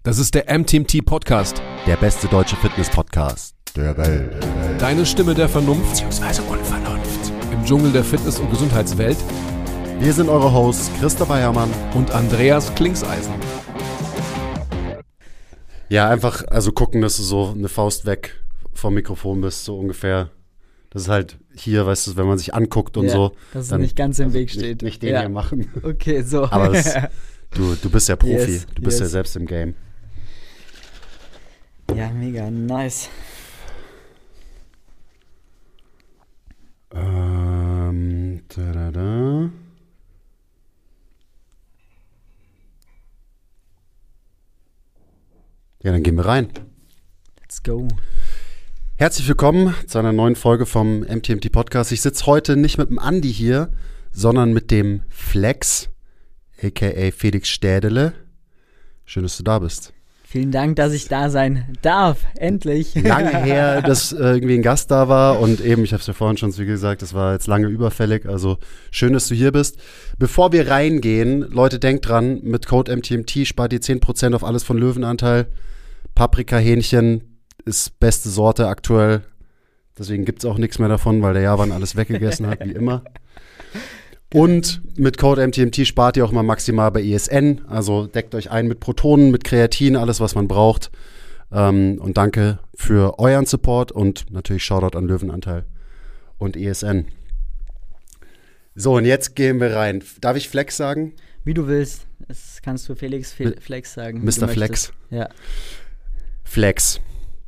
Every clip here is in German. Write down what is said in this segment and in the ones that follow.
Das ist der MTMT Podcast. Der beste deutsche Fitness-Podcast der Welt. Deine Stimme der Vernunft Beziehungsweise Unvernunft. im Dschungel der Fitness- und Gesundheitswelt. Wir sind eure Hosts Christopher Herrmann Und Andreas Klingseisen. Ja, einfach also gucken, dass du so eine Faust weg vom Mikrofon bist, so ungefähr. Das ist halt hier, weißt du, wenn man sich anguckt und so. Dass es dann nicht ganz im Weg steht. Nicht den hier machen. Okay, so. Aber du bist ja Profi. Yes, du bist ja yes. selbst im Game. Ja, mega nice. Da. Ja, dann gehen wir rein. Let's go. Herzlich willkommen zu einer neuen Folge vom MTMT Podcast. Ich sitze heute nicht mit dem Andi hier, sondern mit dem Flex, a.k.a. Felix Städele. Schön, dass du da bist. Vielen Dank, dass ich da sein darf. Endlich. Lange her, dass irgendwie ein Gast da war und eben, ich habe es ja vorhin schon wie gesagt, das war jetzt lange überfällig, also schön, dass du hier bist. Bevor wir reingehen, Leute, denkt dran, mit Code MTMT spart ihr 10% auf alles von Löwenanteil. Paprika-Hähnchen ist beste Sorte aktuell, deswegen gibt es auch nichts mehr davon, weil der Javan alles weggegessen hat, wie immer. Und mit Code MTMT spart ihr auch mal maximal bei ESN, also deckt euch ein mit Protonen, mit Kreatin, alles was man braucht. Und danke für euren Support und natürlich Shoutout an Löwenanteil und ESN. So, und jetzt gehen wir rein. Darf ich Flex sagen? Wie du willst. Das kannst du Felix Flex sagen. wie Mr. du Flex. möchtest. Ja. Flex,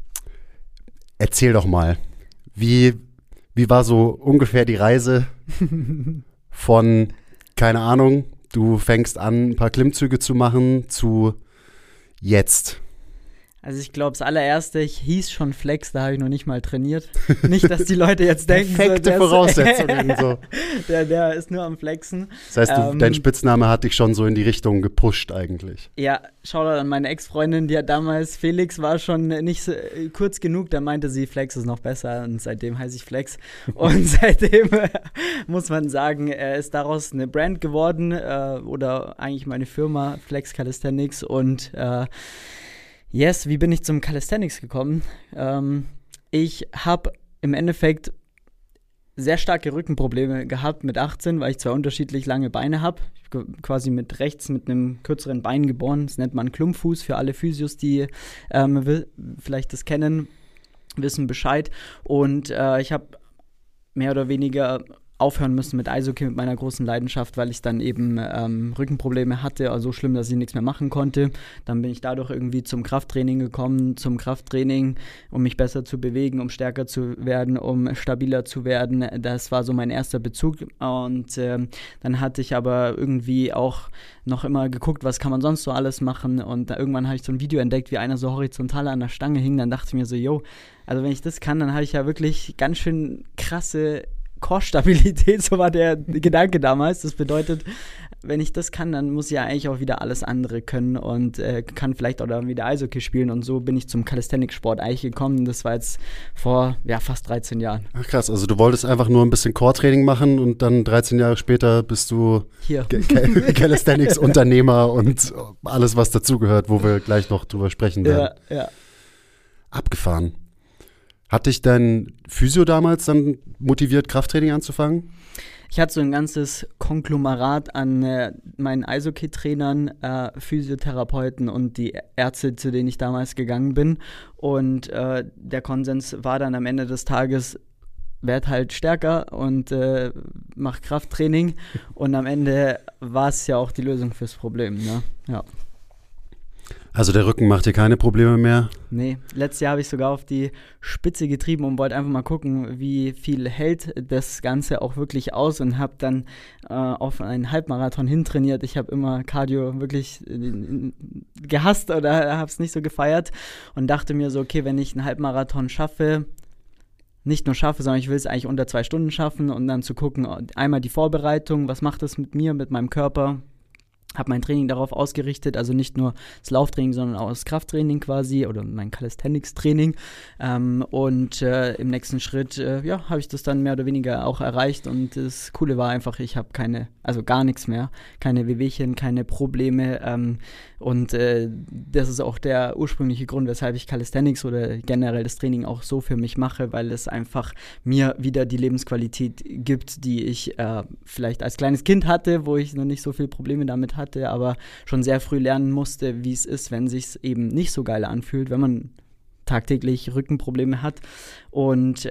erzähl doch mal, wie war so ungefähr die Reise von, keine Ahnung, du fängst an, ein paar Klimmzüge zu machen, zu jetzt? Also ich glaube, das allererste, ich hieß schon Flex, da habe ich noch nicht mal trainiert. Nicht, dass die Leute jetzt denken, Perfekte Voraussetzungen. So. Der ist nur am Flexen. Das heißt, dein Spitzname hat dich schon so in die Richtung gepusht eigentlich. Ja, Shoutout an meine Ex-Freundin, die hat damals, Felix war schon nicht so, kurz genug, da meinte sie, Flex ist noch besser und seitdem heiße ich Flex. Und seitdem muss man sagen, ist daraus eine Brand geworden oder eigentlich meine Firma Flex Calisthenics und yes, wie bin ich zum Calisthenics gekommen? Ich habe im Endeffekt sehr starke Rückenprobleme gehabt mit 18, weil ich zwei unterschiedlich lange Beine habe. Ich bin quasi mit rechts mit einem kürzeren Bein geboren. Das nennt man Klumpfuß für alle Physios, die vielleicht das kennen, wissen Bescheid. Und ich habe mehr oder weniger aufhören müssen mit Eishockey, mit meiner großen Leidenschaft, weil ich dann eben Rückenprobleme hatte, also so schlimm, dass ich nichts mehr machen konnte. Dann bin ich dadurch irgendwie zum Krafttraining gekommen, um mich besser zu bewegen, um stärker zu werden, um stabiler zu werden. Das war so mein erster Bezug und dann hatte ich aber irgendwie auch noch immer geguckt, was kann man sonst so alles machen und irgendwann habe ich so ein Video entdeckt, wie einer so horizontal an der Stange hing, dann dachte ich mir so, yo, also wenn ich das kann, dann habe ich ja wirklich ganz schön krasse Core-Stabilität, so war der Gedanke damals. Das bedeutet, wenn ich das kann, dann muss ich ja eigentlich auch wieder alles andere können und kann vielleicht auch dann wieder Eishockey spielen und so bin ich zum Calisthenics-Sport eigentlich gekommen. Das war jetzt vor fast 13 Jahren. Ach krass, also du wolltest einfach nur ein bisschen Core-Training machen und dann 13 Jahre später bist du hier Calisthenics-Unternehmer und alles, was dazugehört, wo wir gleich noch drüber sprechen werden. Ja. Abgefahren. Hat dich dein Physio damals dann motiviert, Krafttraining anzufangen? Ich hatte so ein ganzes Konglomerat an meinen Eishockey-Trainern, Physiotherapeuten und die Ärzte, zu denen ich damals gegangen bin. Und der Konsens war dann am Ende des Tages, werd halt stärker und mach Krafttraining. Und am Ende war es ja auch die Lösung fürs Problem, ne? Ja. Also der Rücken macht dir keine Probleme mehr? Nee, letztes Jahr habe ich sogar auf die Spitze getrieben und wollte einfach mal gucken, wie viel hält das Ganze auch wirklich aus und habe dann auf einen Halbmarathon hintrainiert. Ich habe immer Cardio wirklich gehasst oder habe es nicht so gefeiert und dachte mir so, okay, wenn ich einen Halbmarathon schaffe, nicht nur schaffe, sondern ich will es eigentlich unter 2 Stunden schaffen und dann zu gucken, einmal die Vorbereitung, was macht das mit mir, mit meinem Körper, habe mein Training darauf ausgerichtet, also nicht nur das Lauftraining, sondern auch das Krafttraining quasi oder mein Calisthenics-Training. Und im nächsten Schritt, habe ich das dann mehr oder weniger auch erreicht. Und das Coole war einfach, ich habe gar nichts mehr, keine Wehwehchen, keine Probleme. Und das ist auch der ursprüngliche Grund, weshalb ich Calisthenics oder generell das Training auch so für mich mache, weil es einfach mir wieder die Lebensqualität gibt, die ich vielleicht als kleines Kind hatte, wo ich noch nicht so viele Probleme damit hatte, aber schon sehr früh lernen musste, wie es ist, wenn es sich eben nicht so geil anfühlt, wenn man tagtäglich Rückenprobleme hat. Und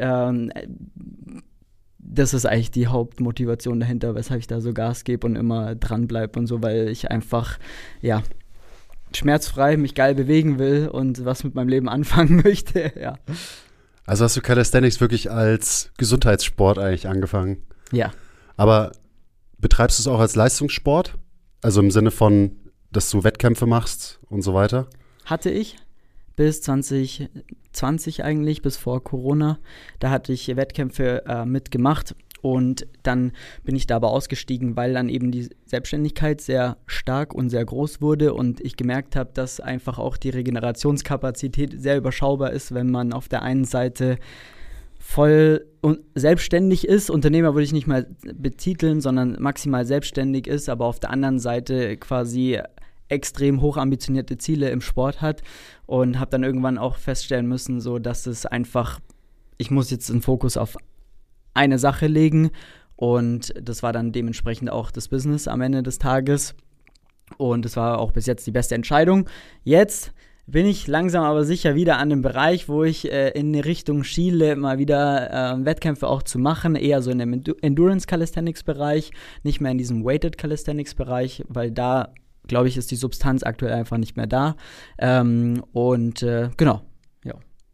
das ist eigentlich die Hauptmotivation dahinter, weshalb ich da so Gas gebe und immer dranbleibe und so, weil ich einfach, ja, schmerzfrei mich geil bewegen will und was mit meinem Leben anfangen möchte, ja. Also hast du Calisthenics wirklich als Gesundheitssport eigentlich angefangen? Ja. Aber betreibst du es auch als Leistungssport? Also im Sinne von, dass du Wettkämpfe machst und so weiter? Hatte ich bis 2020 eigentlich, bis vor Corona. Da hatte ich Wettkämpfe mitgemacht. Und dann bin ich da aber ausgestiegen, weil dann eben die Selbstständigkeit sehr stark und sehr groß wurde und ich gemerkt habe, dass einfach auch die Regenerationskapazität sehr überschaubar ist, wenn man auf der einen Seite voll selbstständig ist, Unternehmer würde ich nicht mal betiteln, sondern maximal selbstständig ist, aber auf der anderen Seite quasi extrem hoch ambitionierte Ziele im Sport hat und habe dann irgendwann auch feststellen müssen, so dass es einfach, ich muss jetzt den Fokus auf eine Sache legen und das war dann dementsprechend auch das Business am Ende des Tages und das war auch bis jetzt die beste Entscheidung. Jetzt bin ich langsam aber sicher wieder an dem Bereich, wo ich in Richtung schiele, mal wieder Wettkämpfe auch zu machen, eher so in dem Endurance-Calisthenics-Bereich, nicht mehr in diesem Weighted-Calisthenics-Bereich, weil da, glaube ich, ist die Substanz aktuell einfach nicht mehr da. Genau, ja.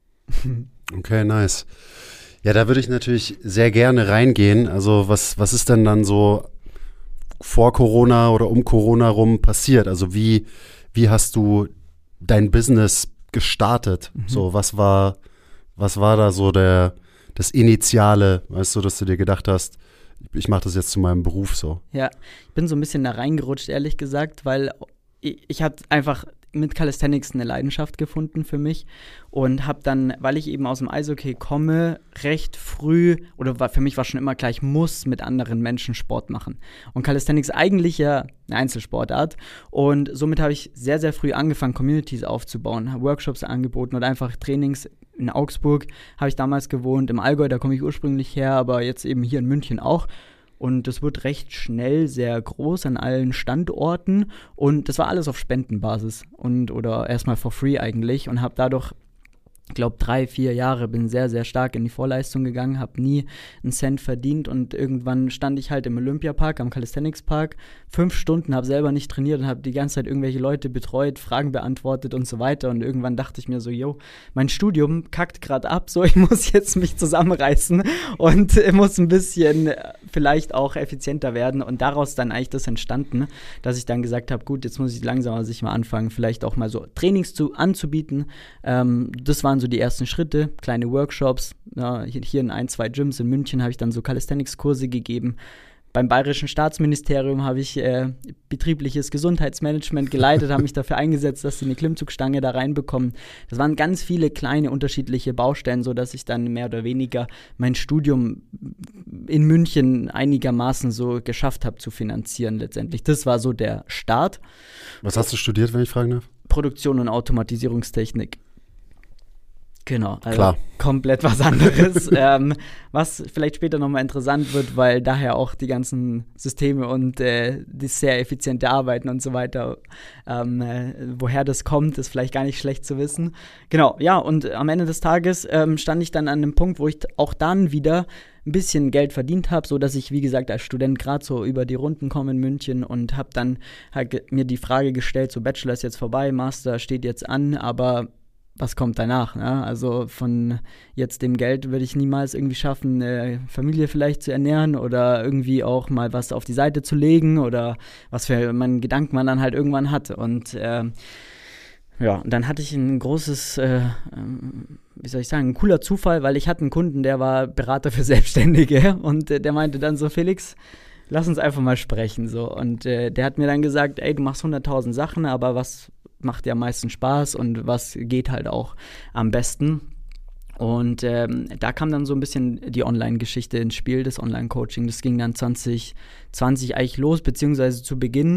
Okay, nice. Ja, da würde ich natürlich sehr gerne reingehen. Also was ist denn dann so vor Corona oder um Corona rum passiert? Also wie hast du dein Business gestartet? So, was war da so das Initiale, weißt du, dass du dir gedacht hast, ich mache das jetzt zu meinem Beruf so? Ja, ich bin so ein bisschen da reingerutscht, ehrlich gesagt, weil ich hatte einfach mit Calisthenics eine Leidenschaft gefunden für mich und habe dann, weil ich eben aus dem Eishockey komme, recht früh, oder für mich war schon immer klar, ich muss mit anderen Menschen Sport machen. Und Calisthenics eigentlich ja eine Einzelsportart und somit habe ich sehr, sehr früh angefangen, Communities aufzubauen, habe Workshops angeboten oder einfach Trainings. In Augsburg habe ich damals gewohnt, im Allgäu, da komme ich ursprünglich her, aber jetzt eben hier in München auch. Und das wird recht schnell sehr groß an allen Standorten. Und das war alles auf Spendenbasis oder erstmal for free eigentlich. Und habe dadurch, ich glaube, 3-4 Jahre bin sehr, sehr stark in die Vorleistung gegangen, habe nie einen Cent verdient. Und irgendwann stand ich halt im Olympiapark, am Calisthenics-Park, 5 Stunden, habe selber nicht trainiert und habe die ganze Zeit irgendwelche Leute betreut, Fragen beantwortet und so weiter. Und irgendwann dachte ich mir so, mein Studium kackt gerade ab, so ich muss jetzt mich zusammenreißen und muss ein bisschen vielleicht auch effizienter werden. Und daraus dann eigentlich das entstanden, dass ich dann gesagt habe, gut, jetzt muss ich langsam sich mal anfangen, vielleicht auch mal so Trainings anzubieten. Das waren so die ersten Schritte, kleine Workshops. Hier in 1-2 Gyms in München habe ich dann so Calisthenics-Kurse gegeben. Beim Bayerischen Staatsministerium habe ich betriebliches Gesundheitsmanagement geleitet, habe mich dafür eingesetzt, dass sie eine Klimmzugstange da reinbekommen. Das waren ganz viele kleine unterschiedliche Baustellen, sodass ich dann mehr oder weniger mein Studium in München einigermaßen so geschafft habe zu finanzieren letztendlich. Das war so der Start. Was hast du studiert, wenn ich fragen darf? Produktion und Automatisierungstechnik. Genau, also klar, komplett was anderes, was vielleicht später nochmal interessant wird, weil daher auch die ganzen Systeme und das sehr effiziente Arbeiten und so weiter, woher das kommt, ist vielleicht gar nicht schlecht zu wissen. Genau, ja, und am Ende des Tages stand ich dann an einem Punkt, wo ich auch dann wieder ein bisschen Geld verdient habe, so dass ich, wie gesagt, als Student gerade so über die Runden komme in München und habe dann halt mir die Frage gestellt, so Bachelor ist jetzt vorbei, Master steht jetzt an, aber was kommt danach? Ne? Also von jetzt dem Geld würde ich niemals irgendwie schaffen, eine Familie vielleicht zu ernähren oder irgendwie auch mal was auf die Seite zu legen oder was für meinen Gedanken man dann halt irgendwann hat. Und und dann hatte ich ein großes, ein cooler Zufall, weil ich hatte einen Kunden, der war Berater für Selbstständige und der meinte dann so, Felix, lass uns einfach mal sprechen. So. Und der hat mir dann gesagt, ey, du machst 100.000 Sachen, aber was macht dir am meisten Spaß und was geht halt auch am besten. Und da kam dann so ein bisschen die Online-Geschichte ins Spiel, das Online-Coaching. Das ging dann 2020 eigentlich los, beziehungsweise zu Beginn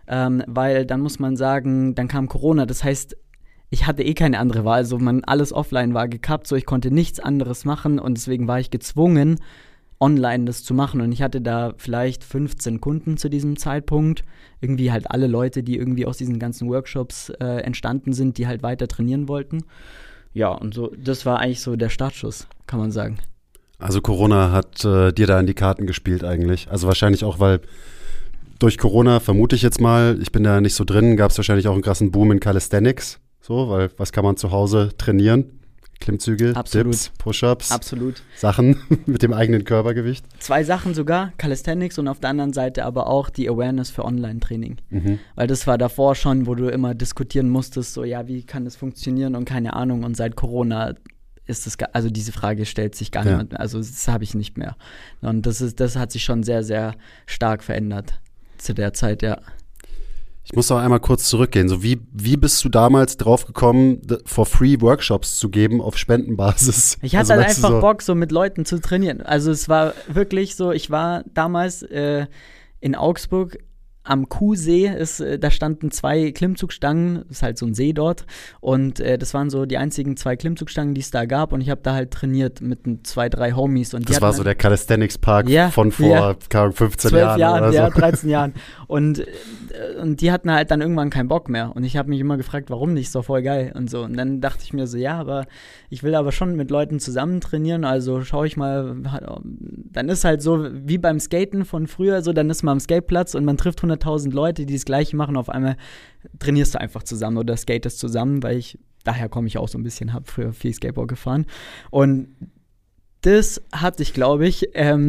weil dann muss man sagen, dann kam Corona, das heißt, ich hatte keine andere Wahl, also alles offline war gekappt, so ich konnte nichts anderes machen und deswegen war ich gezwungen, online das zu machen und ich hatte da vielleicht 15 Kunden zu diesem Zeitpunkt, irgendwie halt alle Leute, die irgendwie aus diesen ganzen Workshops entstanden sind, die halt weiter trainieren wollten. Ja, und so, das war eigentlich so der Startschuss, kann man sagen. Also Corona hat dir da in die Karten gespielt eigentlich, also wahrscheinlich auch, weil durch Corona, vermute ich jetzt mal, ich bin da nicht so drin, gab es wahrscheinlich auch einen krassen Boom in Calisthenics, so, weil was kann man zu Hause trainieren? Klimmzüge, Absolut. Dips, Push-Ups, Absolut. Sachen mit dem eigenen Körpergewicht. 2 Sachen sogar, Calisthenics und auf der anderen Seite aber auch die Awareness für Online-Training. Weil das war davor schon, wo du immer diskutieren musstest, so ja, wie kann das funktionieren und keine Ahnung. Und seit Corona ist das, also diese Frage stellt sich gar nicht mehr, also das habe ich nicht mehr. Und das hat sich schon sehr, sehr stark verändert zu der Zeit, ja. Ich muss noch einmal kurz zurückgehen. So wie bist du damals drauf gekommen, for free Workshops zu geben auf Spendenbasis? Ich hatte halt einfach Bock, so mit Leuten zu trainieren. Also es war wirklich so, ich war damals in Augsburg am Kuhsee, da standen 2 Klimmzugstangen, ist halt so ein See dort und das waren so die einzigen 2 Klimmzugstangen, die es da gab und ich habe da halt trainiert mit 2, 3 Homies. Und das war so der Calisthenics Park von vor 15 12 Jahren oder so. Ja, 13 Jahren. Und die hatten halt dann irgendwann keinen Bock mehr und ich habe mich immer gefragt, warum nicht, ist doch voll geil und so. Und dann dachte ich mir so, ja, aber ich will aber schon mit Leuten zusammen trainieren, also schaue ich mal, dann ist halt so wie beim Skaten von früher, so dann ist man am Skateplatz und man trifft 100.000 Leute, die das Gleiche machen, auf einmal trainierst du einfach zusammen oder skatest zusammen, weil daher komme ich auch so ein bisschen, habe früher viel Skateboard gefahren und das hatte ich, glaube ich,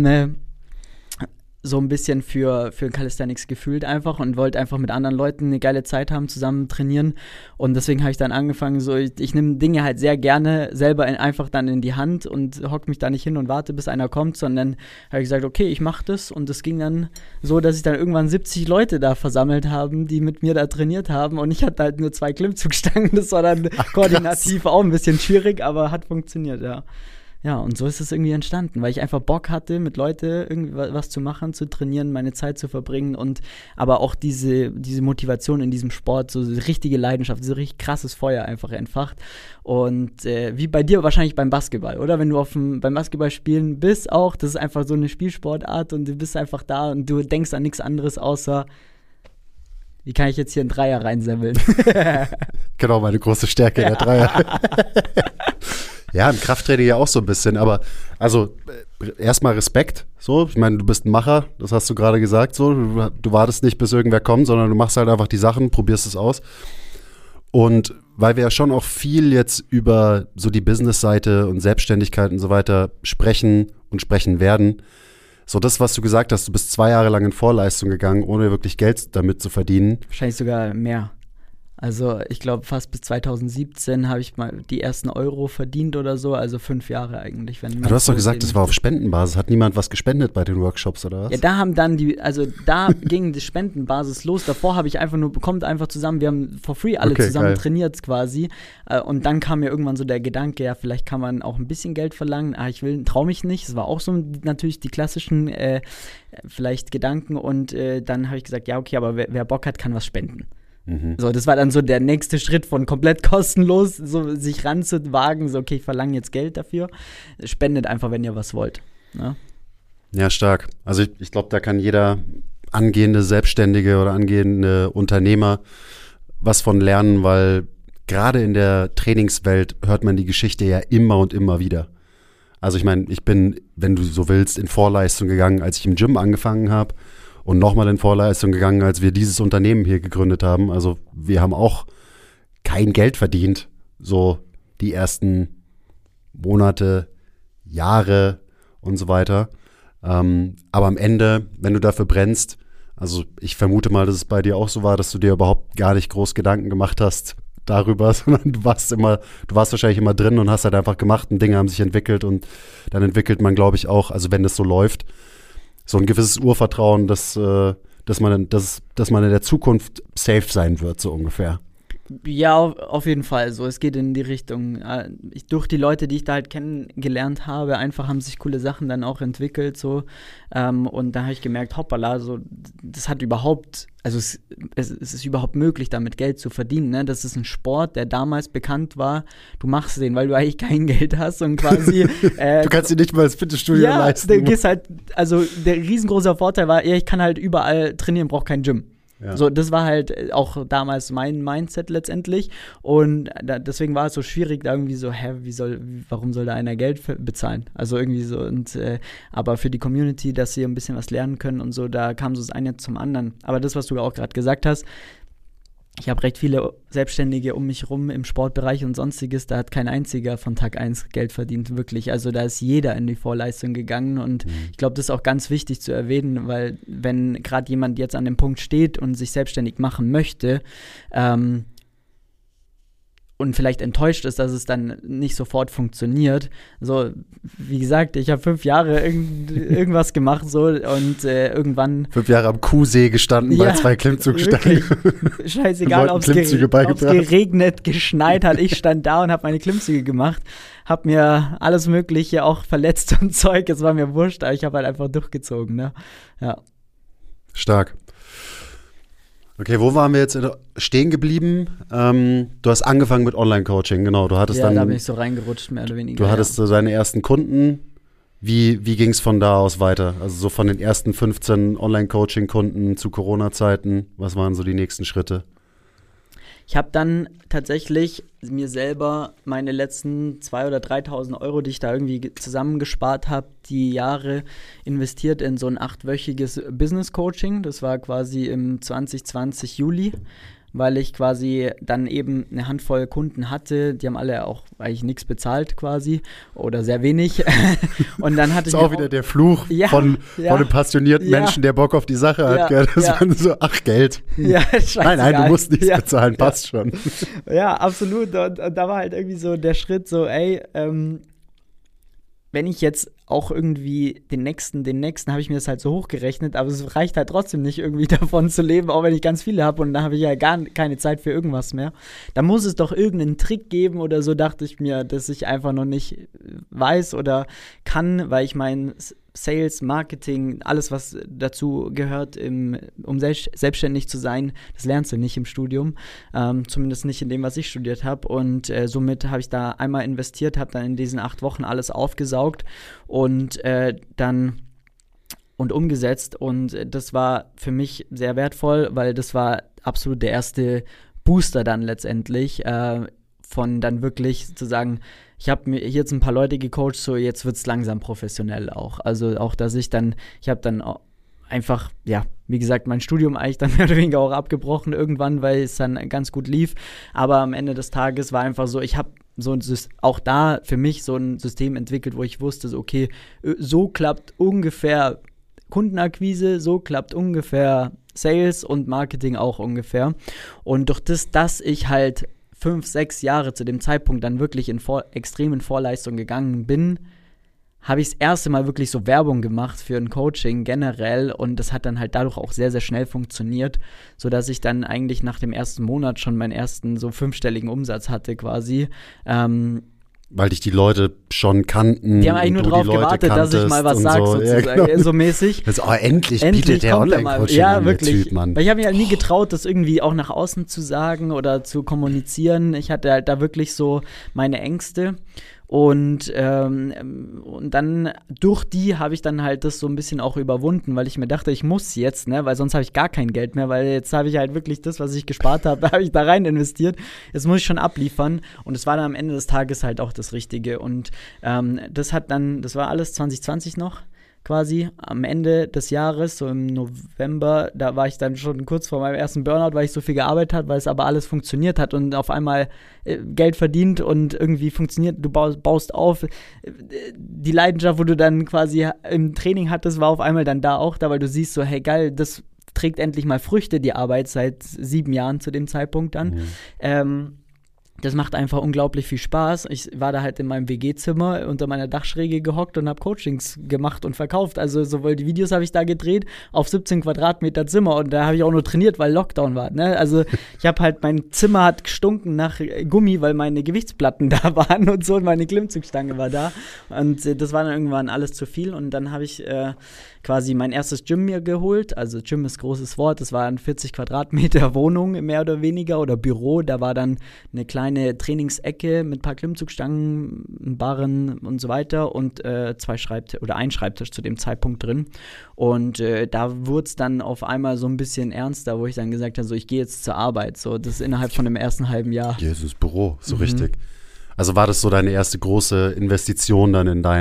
so ein bisschen für Calisthenics gefühlt einfach und wollte einfach mit anderen Leuten eine geile Zeit haben, zusammen trainieren und deswegen habe ich dann angefangen, so ich nehme Dinge halt sehr gerne selber einfach dann in die Hand und hocke mich da nicht hin und warte, bis einer kommt, sondern habe ich gesagt, okay, ich mache das und das ging dann so, dass ich dann irgendwann 70 Leute da versammelt haben, die mit mir da trainiert haben und ich hatte halt nur 2 Klimmzugstangen, das war dann koordinativ auch ein bisschen schwierig, aber hat funktioniert, ja. Ja, und so ist es irgendwie entstanden, weil ich einfach Bock hatte, mit Leuten irgendwie was zu machen, zu trainieren, meine Zeit zu verbringen und aber auch diese Motivation in diesem Sport, so eine richtige Leidenschaft, so richtig krasses Feuer einfach entfacht. Und wie bei dir wahrscheinlich beim Basketball, oder? Wenn du beim Basketballspielen bist auch, das ist einfach so eine Spielsportart und du bist einfach da und du denkst an nichts anderes außer wie kann ich jetzt hier einen Dreier reinsemmeln? Genau, meine große Stärke, der Dreier. Ja, im Krafttraining ja auch so ein bisschen, aber also erstmal Respekt, so, ich meine, du bist ein Macher, das hast du gerade gesagt, so, du wartest nicht, bis irgendwer kommt, sondern du machst halt einfach die Sachen, probierst es aus und weil wir ja schon auch viel jetzt über so die Business-Seite und Selbstständigkeit und so weiter sprechen und sprechen werden, so das, was du gesagt hast, du bist 2 Jahre lang in Vorleistung gegangen, ohne wirklich Geld damit zu verdienen. Wahrscheinlich sogar mehr. Also ich glaube, fast bis 2017 habe ich mal die ersten Euro verdient oder so, also 5 Jahre eigentlich. Wenn du hast doch gesagt, das war auf Spendenbasis. Hat niemand was gespendet bei den Workshops oder was? Ja, da haben dann da ging die Spendenbasis los. Davor habe ich einfach nur, kommt einfach zusammen, wir haben for free alle zusammen geil. Trainiert quasi. Und dann kam mir irgendwann so der Gedanke, ja, vielleicht kann man auch ein bisschen Geld verlangen. Traue mich nicht. Das war auch so natürlich die klassischen vielleicht Gedanken. Und dann habe ich gesagt, ja, okay, aber wer Bock hat, kann was spenden. So, das war dann so der nächste Schritt von komplett kostenlos, so sich ranzuwagen, so okay, ich verlange jetzt Geld dafür. Spendet einfach, wenn ihr was wollt. Ja, ja stark. Also ich glaube, da kann jeder angehende Selbstständige oder angehende Unternehmer was von lernen, weil gerade in der Trainingswelt hört man die Geschichte ja immer und immer wieder. Also ich meine, ich bin, wenn du so willst, in Vorleistung gegangen, als ich im Gym angefangen habe. Und nochmal in Vorleistung gegangen, als wir dieses Unternehmen hier gegründet haben. Also wir haben auch kein Geld verdient, so die ersten Monate, Jahre und so weiter. Aber am Ende, wenn du dafür brennst, also ich vermute mal, dass es bei dir auch so war, dass du dir überhaupt gar nicht groß Gedanken gemacht hast darüber, sondern du warst wahrscheinlich immer drin und hast halt einfach gemacht und Dinge haben sich entwickelt und dann entwickelt man, glaube ich, auch, also wenn das so läuft, so ein gewisses Urvertrauen, dass man in der Zukunft safe sein wird, so ungefähr. Ja, auf jeden Fall. So, es geht in die Richtung. Durch die Leute, die ich da halt kennengelernt habe, einfach haben sich coole Sachen dann auch entwickelt. So. Und da habe ich gemerkt, hoppala, so, das hat überhaupt, also es ist überhaupt möglich, damit Geld zu verdienen. Ne? Das ist ein Sport, der damals bekannt war. Du machst den, weil du eigentlich kein Geld hast und quasi. Du kannst dir nicht mal das Fitnessstudio leisten. Ja, du gehst halt, also der riesengroße Vorteil war, ich kann halt überall trainieren, brauche kein Gym. Ja. So, das war halt auch damals mein Mindset letztendlich und deswegen war es so schwierig, da irgendwie so, warum soll da einer Geld bezahlen? Also irgendwie so und aber für die Community, dass sie ein bisschen was lernen können und so, da kam so das eine zum anderen. Aber das, was du auch gerade gesagt hast, ich habe recht viele Selbstständige um mich rum im Sportbereich und sonstiges, da hat kein einziger von Tag 1 Geld verdient, wirklich. Also da ist jeder in die Vorleistung gegangen und ich glaube, das ist auch ganz wichtig zu erwähnen, weil wenn gerade jemand jetzt an dem Punkt steht und sich selbstständig machen möchte, und vielleicht enttäuscht ist, dass es dann nicht sofort funktioniert. So, wie gesagt, ich habe 5 Jahre irgendwas gemacht so und irgendwann 5 Jahre am Kuhsee gestanden bei 2 Klimmzugstangen. Scheißegal, ob es geregnet, geschneit hat. Ich stand da und habe meine Klimmzüge gemacht, habe mir alles Mögliche auch verletzt und Zeug. Es war mir wurscht, aber ich habe halt einfach durchgezogen. Ne? Ja. Stark. Okay, wo waren wir jetzt stehen geblieben? Du hast angefangen mit Online-Coaching, genau. Du hattest dann, da bin ich so reingerutscht, mehr oder weniger. Du hattest so deine ersten Kunden. Wie ging es von da aus weiter? Also so von den ersten 15 Online-Coaching-Kunden zu Corona-Zeiten. Was waren so die nächsten Schritte? Ich habe dann tatsächlich mir selber meine letzten 2.000 oder 3.000 Euro, die ich da irgendwie zusammengespart habe, die Jahre investiert in so ein 8-wöchiges Business-Coaching. Das war quasi im 2020 Juli, weil ich quasi dann eben eine Handvoll Kunden hatte, die haben alle auch eigentlich nichts bezahlt quasi oder sehr wenig. Und dann hatte das ist auch wieder der Fluch von einem passionierten Menschen, der Bock auf die Sache hat. Gell? Das man so, ach, Geld. Ja, nein, du musst nichts bezahlen, passt schon. Ja, absolut. Und da war halt irgendwie so der Schritt so, wenn ich jetzt auch irgendwie den nächsten, habe ich mir das halt so hochgerechnet, aber es reicht halt trotzdem nicht irgendwie davon zu leben, auch wenn ich ganz viele habe und da habe ich ja gar keine Zeit für irgendwas mehr. Da muss es doch irgendeinen Trick geben oder so, dachte ich mir, dass ich einfach noch nicht weiß oder kann, weil ich mein Sales, Marketing, alles, was dazu gehört, um selbstständig zu sein, das lernst du nicht im Studium, zumindest nicht in dem, was ich studiert habe und somit habe ich da einmal investiert, habe dann in diesen 8 Wochen alles aufgesaugt und dann umgesetzt und das war für mich sehr wertvoll, weil das war absolut der erste Booster dann letztendlich, von dann wirklich zu sagen, ich habe mir jetzt ein paar Leute gecoacht, so jetzt wird es langsam professionell auch. Also auch, dass ich habe dann einfach, wie gesagt, mein Studium eigentlich dann mehr oder weniger auch abgebrochen irgendwann, weil es dann ganz gut lief. Aber am Ende des Tages war einfach so, ich habe auch da für mich so ein System entwickelt, wo ich wusste, so, okay, so klappt ungefähr Kundenakquise, so klappt ungefähr Sales und Marketing auch ungefähr. Und durch das, dass ich halt 5, 6 Jahre zu dem Zeitpunkt dann wirklich extrem in Vorleistung gegangen bin, habe ich das erste Mal wirklich so Werbung gemacht für ein Coaching generell und das hat dann halt dadurch auch sehr, sehr schnell funktioniert, sodass ich dann eigentlich nach dem ersten Monat schon meinen ersten so 5-stelligen Umsatz hatte quasi. Weil dich die Leute schon kannten. Die haben eigentlich nur drauf gewartet, dass ich mal was sage, so, sozusagen, ja, genau. So mäßig. Also, endlich bietet der Online-Coaching an, der Typ, Mann. Weil ich habe mir halt nie getraut, das irgendwie auch nach außen zu sagen oder zu kommunizieren. Ich hatte halt da wirklich so meine Ängste. Und dann durch die habe ich dann halt das so ein bisschen auch überwunden, weil ich mir dachte, ich muss jetzt, ne, weil sonst habe ich gar kein Geld mehr, weil jetzt habe ich halt wirklich das, was ich gespart habe, habe ich da rein investiert. Jetzt muss ich schon abliefern und es war dann am Ende des Tages halt auch das Richtige. Und das war alles 2020 noch. Quasi am Ende des Jahres, so im November, da war ich dann schon kurz vor meinem ersten Burnout, weil ich so viel gearbeitet habe, weil es aber alles funktioniert hat und auf einmal Geld verdient und irgendwie funktioniert, du baust auf. Die Leidenschaft, wo du dann quasi im Training hattest, war auf einmal dann da auch da, weil du siehst so, hey geil, das trägt endlich mal Früchte, die Arbeit seit 7 Jahren zu dem Zeitpunkt dann. Das macht einfach unglaublich viel Spaß. Ich war da halt in meinem WG-Zimmer unter meiner Dachschräge gehockt und habe Coachings gemacht und verkauft. Also sowohl die Videos habe ich da gedreht auf 17 Quadratmeter Zimmer und da habe ich auch nur trainiert, weil Lockdown war. Ne? Also ich habe halt, mein Zimmer hat gestunken nach Gummi, weil meine Gewichtsplatten da waren und so und meine Klimmzugstange war da. Und das war dann irgendwann alles zu viel und dann habe ich quasi mein erstes Gym mir geholt. Also Gym ist großes Wort. Das war eine 40 Quadratmeter Wohnung mehr oder weniger oder Büro. Da war dann eine kleine Trainingsecke mit ein paar Klimmzugstangen, Barren und so weiter und ein Schreibtisch zu dem Zeitpunkt drin. Und da wurde es dann auf einmal so ein bisschen ernster, wo ich dann gesagt habe, so ich gehe jetzt zur Arbeit. So, das ist innerhalb von dem ersten halben Jahr. Jesus, Büro, so richtig. Also war das so deine erste große Investition dann in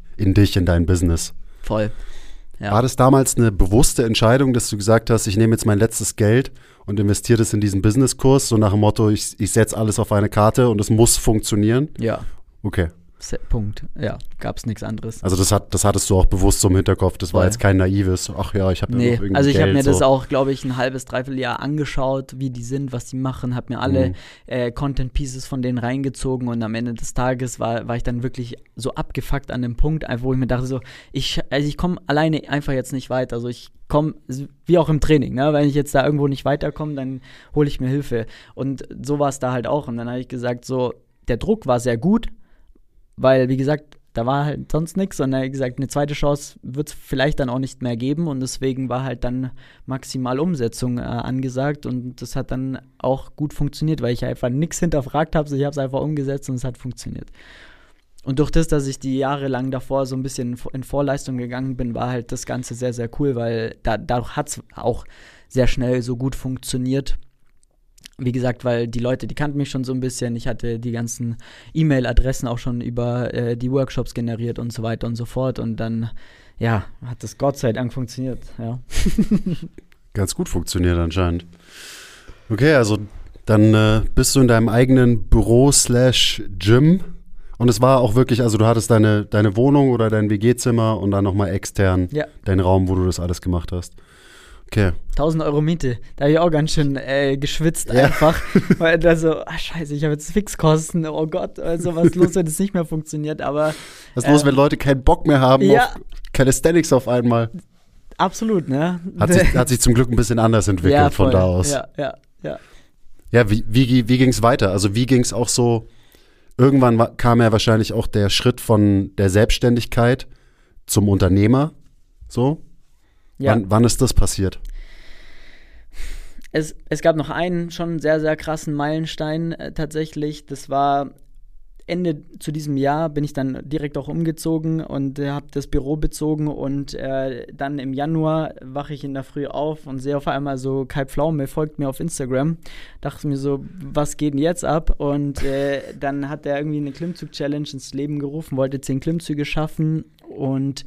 dein Business? Voll. Ja. War das damals eine bewusste Entscheidung, dass du gesagt hast, ich nehme jetzt mein letztes Geld und investiere das in diesen Businesskurs, so nach dem Motto, ich setze alles auf eine Karte und es muss funktionieren? Ja. Okay. Punkt. Ja, gab es nichts anderes. Also das hattest du auch bewusst so im Hinterkopf, das war jetzt kein naives, ach ja, ich habe ja noch irgendwie also ich habe mir so. das auch, glaube ich, ein halbes, dreiviertel Jahr angeschaut, wie die sind, was die machen, habe mir alle Content-Pieces von denen reingezogen und am Ende des Tages war ich dann wirklich so abgefuckt an dem Punkt, wo ich mir dachte so, ich komme alleine einfach jetzt nicht weiter, also ich komme, wie auch im Training, ne? Wenn ich jetzt da irgendwo nicht weiterkomme, dann hole ich mir Hilfe und so war es da halt auch und dann habe ich gesagt so, der Druck war sehr gut, weil, wie gesagt, da war halt sonst nichts und er hat gesagt, eine zweite Chance wird es vielleicht dann auch nicht mehr geben und deswegen war halt dann maximal Umsetzung angesagt und das hat dann auch gut funktioniert, weil ich einfach nichts hinterfragt habe, so ich habe es einfach umgesetzt und es hat funktioniert. Und durch das, dass ich die Jahre lang davor so ein bisschen in Vorleistung gegangen bin, war halt das Ganze sehr, sehr cool, weil dadurch hat es auch sehr schnell so gut funktioniert. Wie gesagt, weil die Leute, die kannten mich schon so ein bisschen. Ich hatte die ganzen E-Mail-Adressen auch schon über die Workshops generiert und so weiter und so fort. Und dann, ja, hat das Gott sei Dank funktioniert. Ja. Ganz gut funktioniert anscheinend. Okay, also dann bist du in deinem eigenen Büro/Gym. Und es war auch wirklich, also du hattest deine Wohnung oder dein WG-Zimmer und dann nochmal extern deinen Raum, wo du das alles gemacht hast. Okay. 1.000 Euro Miete, da habe ich auch ganz schön geschwitzt einfach, weil da so, scheiße, ich habe jetzt Fixkosten, oh Gott, also was ist los, wenn das nicht mehr funktioniert, aber was ist los, wenn Leute keinen Bock mehr haben auf Calisthenics auf einmal? Absolut, ne? Hat sich zum Glück ein bisschen anders entwickelt von da aus. Ja. Ja, wie ging es weiter? Also wie ging es auch so, irgendwann kam ja wahrscheinlich auch der Schritt von der Selbstständigkeit zum Unternehmer, so? Ja. Wann ist das passiert? Es gab noch einen schon sehr, sehr krassen Meilenstein tatsächlich. Das war Ende zu diesem Jahr, bin ich dann direkt auch umgezogen und habe das Büro bezogen und dann im Januar wache ich in der Früh auf und sehe auf einmal so, Kai Pflaume folgt mir auf Instagram. Dachte mir so, was geht denn jetzt ab? Und dann hat er irgendwie eine Klimmzug-Challenge ins Leben gerufen, wollte 10 Klimmzüge schaffen und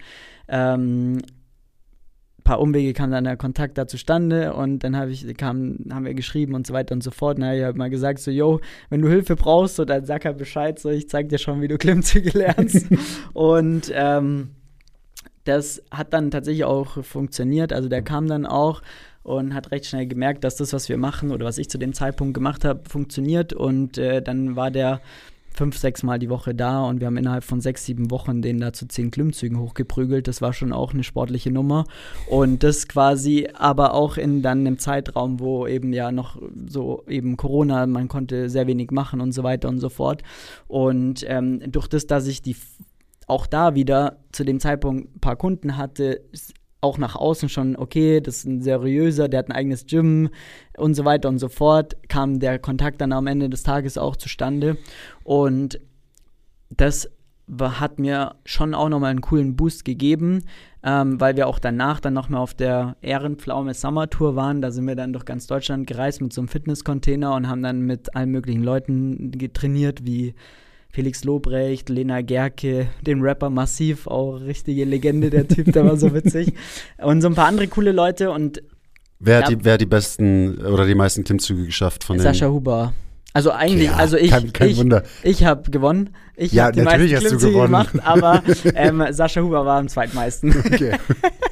paar Umwege kam dann der Kontakt da zustande und dann haben wir geschrieben und so weiter und so fort. Und dann habe ich halt mal gesagt, so, yo, wenn du Hilfe brauchst, so, dann sag halt Bescheid, so, ich zeig dir schon, wie du Klimmzüge lernst. Und das hat dann tatsächlich auch funktioniert. Also der kam dann auch und hat recht schnell gemerkt, dass das, was wir machen oder was ich zu dem Zeitpunkt gemacht habe, funktioniert. Und dann war der 5-6 Mal die Woche da und wir haben innerhalb von 6-7 Wochen den da zu 10 Klimmzügen hochgeprügelt. Das war schon auch eine sportliche Nummer und das quasi aber auch in dann einem Zeitraum, wo eben ja noch so eben Corona, man konnte sehr wenig machen und so weiter und so fort und durch das, dass ich auch da wieder zu dem Zeitpunkt ein paar Kunden hatte, auch nach außen schon, okay, das ist ein seriöser, der hat ein eigenes Gym und so weiter und so fort, kam der Kontakt dann am Ende des Tages auch zustande und das hat mir schon auch nochmal einen coolen Boost gegeben, weil wir auch danach dann nochmal auf der Ehrenpflaume Summer Tour waren, da sind wir dann durch ganz Deutschland gereist mit so einem Fitnesscontainer und haben dann mit allen möglichen Leuten getrainiert, wie Felix Lobrecht, Lena Gerke, den Rapper Massiv, auch richtige Legende, der Typ, der war so witzig. Und so ein paar andere coole Leute. Und wer hat die besten oder die meisten Klimmzüge geschafft von Sascha Huber. Also eigentlich, kein Wunder. Ich habe gewonnen. Ich habe die meisten Klimmzüge gemacht, aber Sascha Huber war am zweitmeisten. Okay.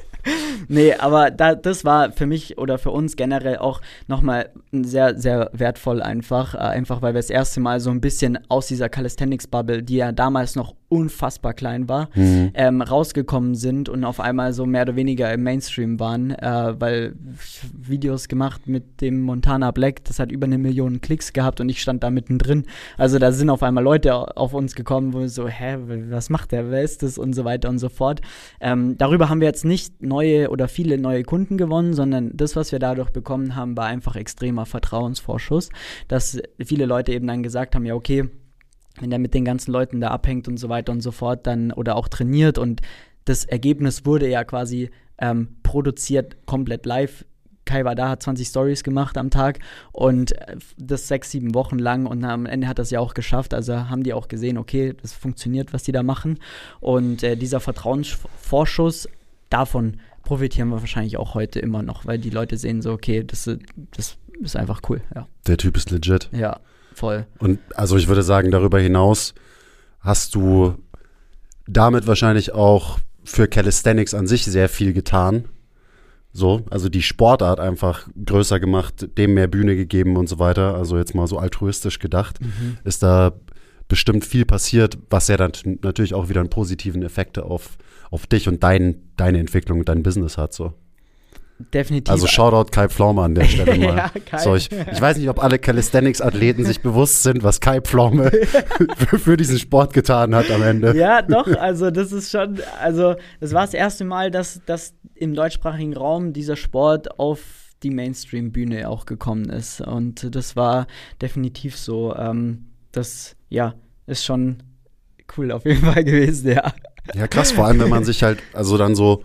Nee, aber das war für mich oder für uns generell auch nochmal sehr, sehr wertvoll einfach weil wir das erste Mal so ein bisschen aus dieser Calisthenics-Bubble, die ja damals noch unfassbar klein war, rausgekommen sind und auf einmal so mehr oder weniger im Mainstream waren, weil Videos gemacht mit dem Montana Black, das hat über 1 Million Klicks gehabt und ich stand da mittendrin. Also da sind auf einmal Leute auf uns gekommen, wo wir so, was macht der, wer ist das und so weiter und so fort. Darüber haben wir jetzt nicht neue oder viele neue Kunden gewonnen, sondern das, was wir dadurch bekommen haben, war einfach extremer Vertrauensvorschuss, dass viele Leute eben dann gesagt haben, ja okay, wenn der mit den ganzen Leuten da abhängt und so weiter und so fort, dann oder auch trainiert und das Ergebnis wurde ja quasi produziert komplett live. Kai war da, hat 20 Stories gemacht am Tag und das 6-7 Wochen lang und am Ende hat das ja auch geschafft, also haben die auch gesehen, okay, das funktioniert, was die da machen und dieser Vertrauensvorschuss, davon profitieren wir wahrscheinlich auch heute immer noch, weil die Leute sehen so, okay, das ist einfach cool, ja. Der Typ ist legit. Ja. Voll. Und also ich würde sagen, darüber hinaus hast du damit wahrscheinlich auch für Calisthenics an sich sehr viel getan. So, also die Sportart einfach größer gemacht, dem mehr Bühne gegeben und so weiter. Also jetzt mal so altruistisch gedacht, ist da bestimmt viel passiert, was ja dann natürlich auch wieder einen positiven Effekt auf dich und deine Entwicklung und dein Business hat, so. Definitiv. Also Shoutout Kai Pflaume an der Stelle mal. Ja, Kai. So, ich weiß nicht, ob alle Calisthenics-Athleten sich bewusst sind, was Kai Pflaume für diesen Sport getan hat am Ende. Ja, doch, also das ist schon, also das war das erste Mal, dass im deutschsprachigen Raum dieser Sport auf die Mainstream-Bühne auch gekommen ist und das war definitiv so, das, ja, ist schon cool auf jeden Fall gewesen, ja. Ja, krass, vor allem, wenn man sich halt, also dann so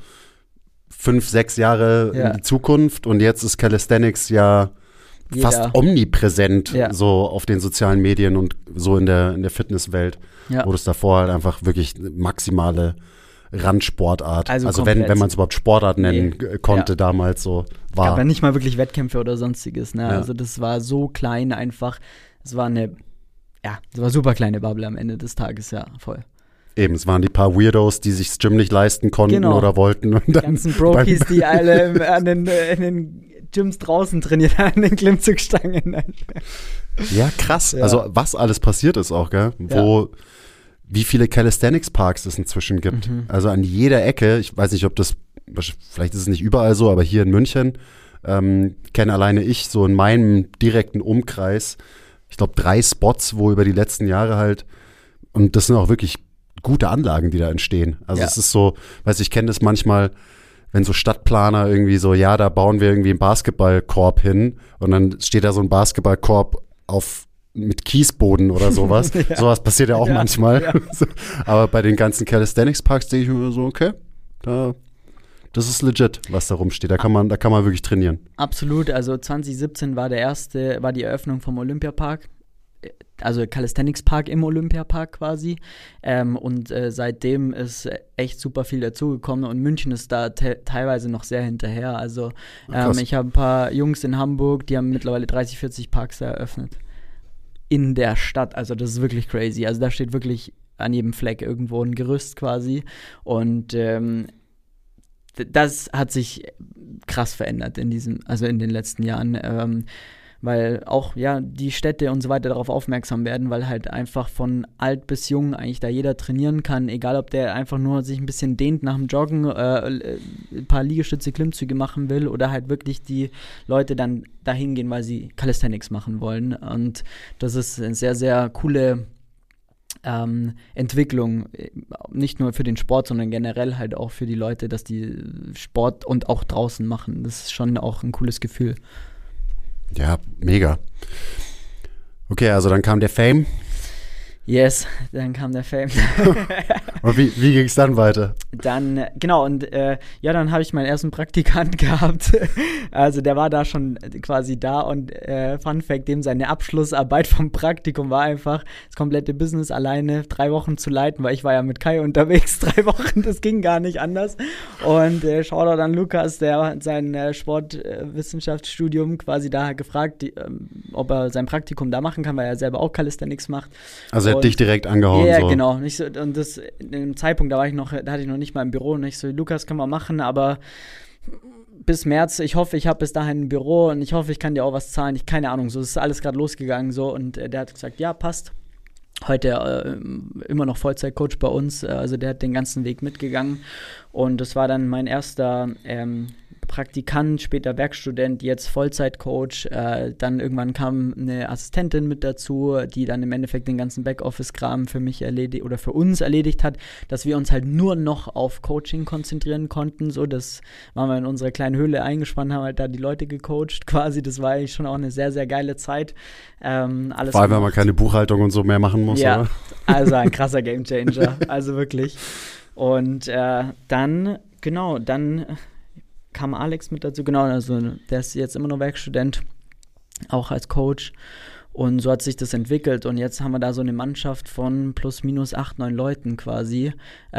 5-6 Jahre in die Zukunft und jetzt ist Calisthenics ja fast omnipräsent so auf den sozialen Medien und so in der Fitnesswelt, wo das davor halt einfach wirklich maximale Randsportart, also wenn man es überhaupt Sportart nennen konnte damals so war. Aber nicht mal wirklich Wettkämpfe oder sonstiges, ne? Also das war so klein einfach, es war super kleine Bubble am Ende des Tages, ja, voll. Eben, es waren die paar Weirdos, die sich das Gym nicht leisten konnten oder wollten. Und die ganzen Brokies, die alle in den Gyms draußen trainiert haben, an den Klimmzugstangen. Ja, krass. Ja. Also was alles passiert ist auch, gell? Wie viele Calisthenics-Parks es inzwischen gibt. Also an jeder Ecke, ich weiß nicht, ob das, vielleicht ist es nicht überall so, aber hier in München kenne alleine ich so in meinem direkten Umkreis, ich glaube 3 Spots, wo über die letzten Jahre halt, und das sind auch wirklich gute Anlagen, die da entstehen. Also es ist so, ich kenne das manchmal, wenn so Stadtplaner irgendwie so, ja, da bauen wir irgendwie einen Basketballkorb hin und dann steht da so ein Basketballkorb mit Kiesboden oder sowas. Sowas passiert ja auch manchmal. Ja. Aber bei den ganzen Calisthenics-Parks denke ich mir so, okay, das ist legit, was da rumsteht. Da kann man wirklich trainieren. Absolut. Also 2017 war die Eröffnung vom Olympiapark. Also Calisthenics Park im Olympiapark quasi und seitdem ist echt super viel dazugekommen und München ist da teilweise noch sehr hinterher, also ich habe ein paar Jungs in Hamburg, die haben mittlerweile 30, 40 Parks eröffnet in der Stadt, also das ist wirklich crazy, also da steht wirklich an jedem Fleck irgendwo ein Gerüst quasi und das hat sich krass verändert in den letzten Jahren, weil auch die Städte und so weiter darauf aufmerksam werden, weil halt einfach von alt bis jung eigentlich da jeder trainieren kann, egal ob der einfach nur sich ein bisschen dehnt nach dem Joggen, ein paar Liegestütze, Klimmzüge machen will oder halt wirklich die Leute dann dahin gehen, weil sie Calisthenics machen wollen und das ist eine sehr, sehr coole Entwicklung, nicht nur für den Sport, sondern generell halt auch für die Leute, dass die Sport und auch draußen machen. Das ist schon auch ein cooles Gefühl. Ja, mega. Okay, also dann kam der Fame. Yes, dann kam der Fame. Und wie ging es dann weiter? Dann, genau, und dann habe ich meinen ersten Praktikant gehabt. Also der war da schon quasi da und Fun Fact, dem seine Abschlussarbeit vom Praktikum war einfach das komplette Business alleine 3 Wochen zu leiten, weil ich war ja mit Kai unterwegs 3 Wochen, das ging gar nicht anders. Und Shoutout an Lukas, der hat sein Sportwissenschaftsstudium quasi da gefragt, ob er sein Praktikum da machen kann, weil er selber auch Calisthenics macht. Also er hat dich direkt angehauen. Ja, so. Genau. Und das in dem Zeitpunkt, da hatte ich noch nicht mal im Büro und ich so, Lukas, können wir machen, aber bis März, ich hoffe, ich habe bis dahin ein Büro und ich hoffe, ich kann dir auch was zahlen. Keine Ahnung, so ist alles gerade losgegangen so und der hat gesagt, ja, passt. Heute immer noch Vollzeitcoach bei uns, also der hat den ganzen Weg mitgegangen und das war dann mein erster Praktikant, später Werkstudent, jetzt Vollzeitcoach. Dann irgendwann kam eine Assistentin mit dazu, die dann im Endeffekt den ganzen Backoffice-Kram für mich erledigt oder für uns erledigt hat, dass wir uns halt nur noch auf Coaching konzentrieren konnten. So, das waren wir in unserer kleinen Höhle eingespannt, haben halt da die Leute gecoacht quasi. Das war eigentlich schon auch eine sehr, sehr geile Zeit. Alles vor allem, wenn man keine Buchhaltung und so mehr machen muss, ja, oder? Also ein krasser Gamechanger, also wirklich. Und dann kam Alex mit dazu, genau, also der ist jetzt immer noch Werkstudent, auch als Coach und so hat sich das entwickelt und jetzt haben wir da so eine Mannschaft von plus minus 8, 9 Leuten quasi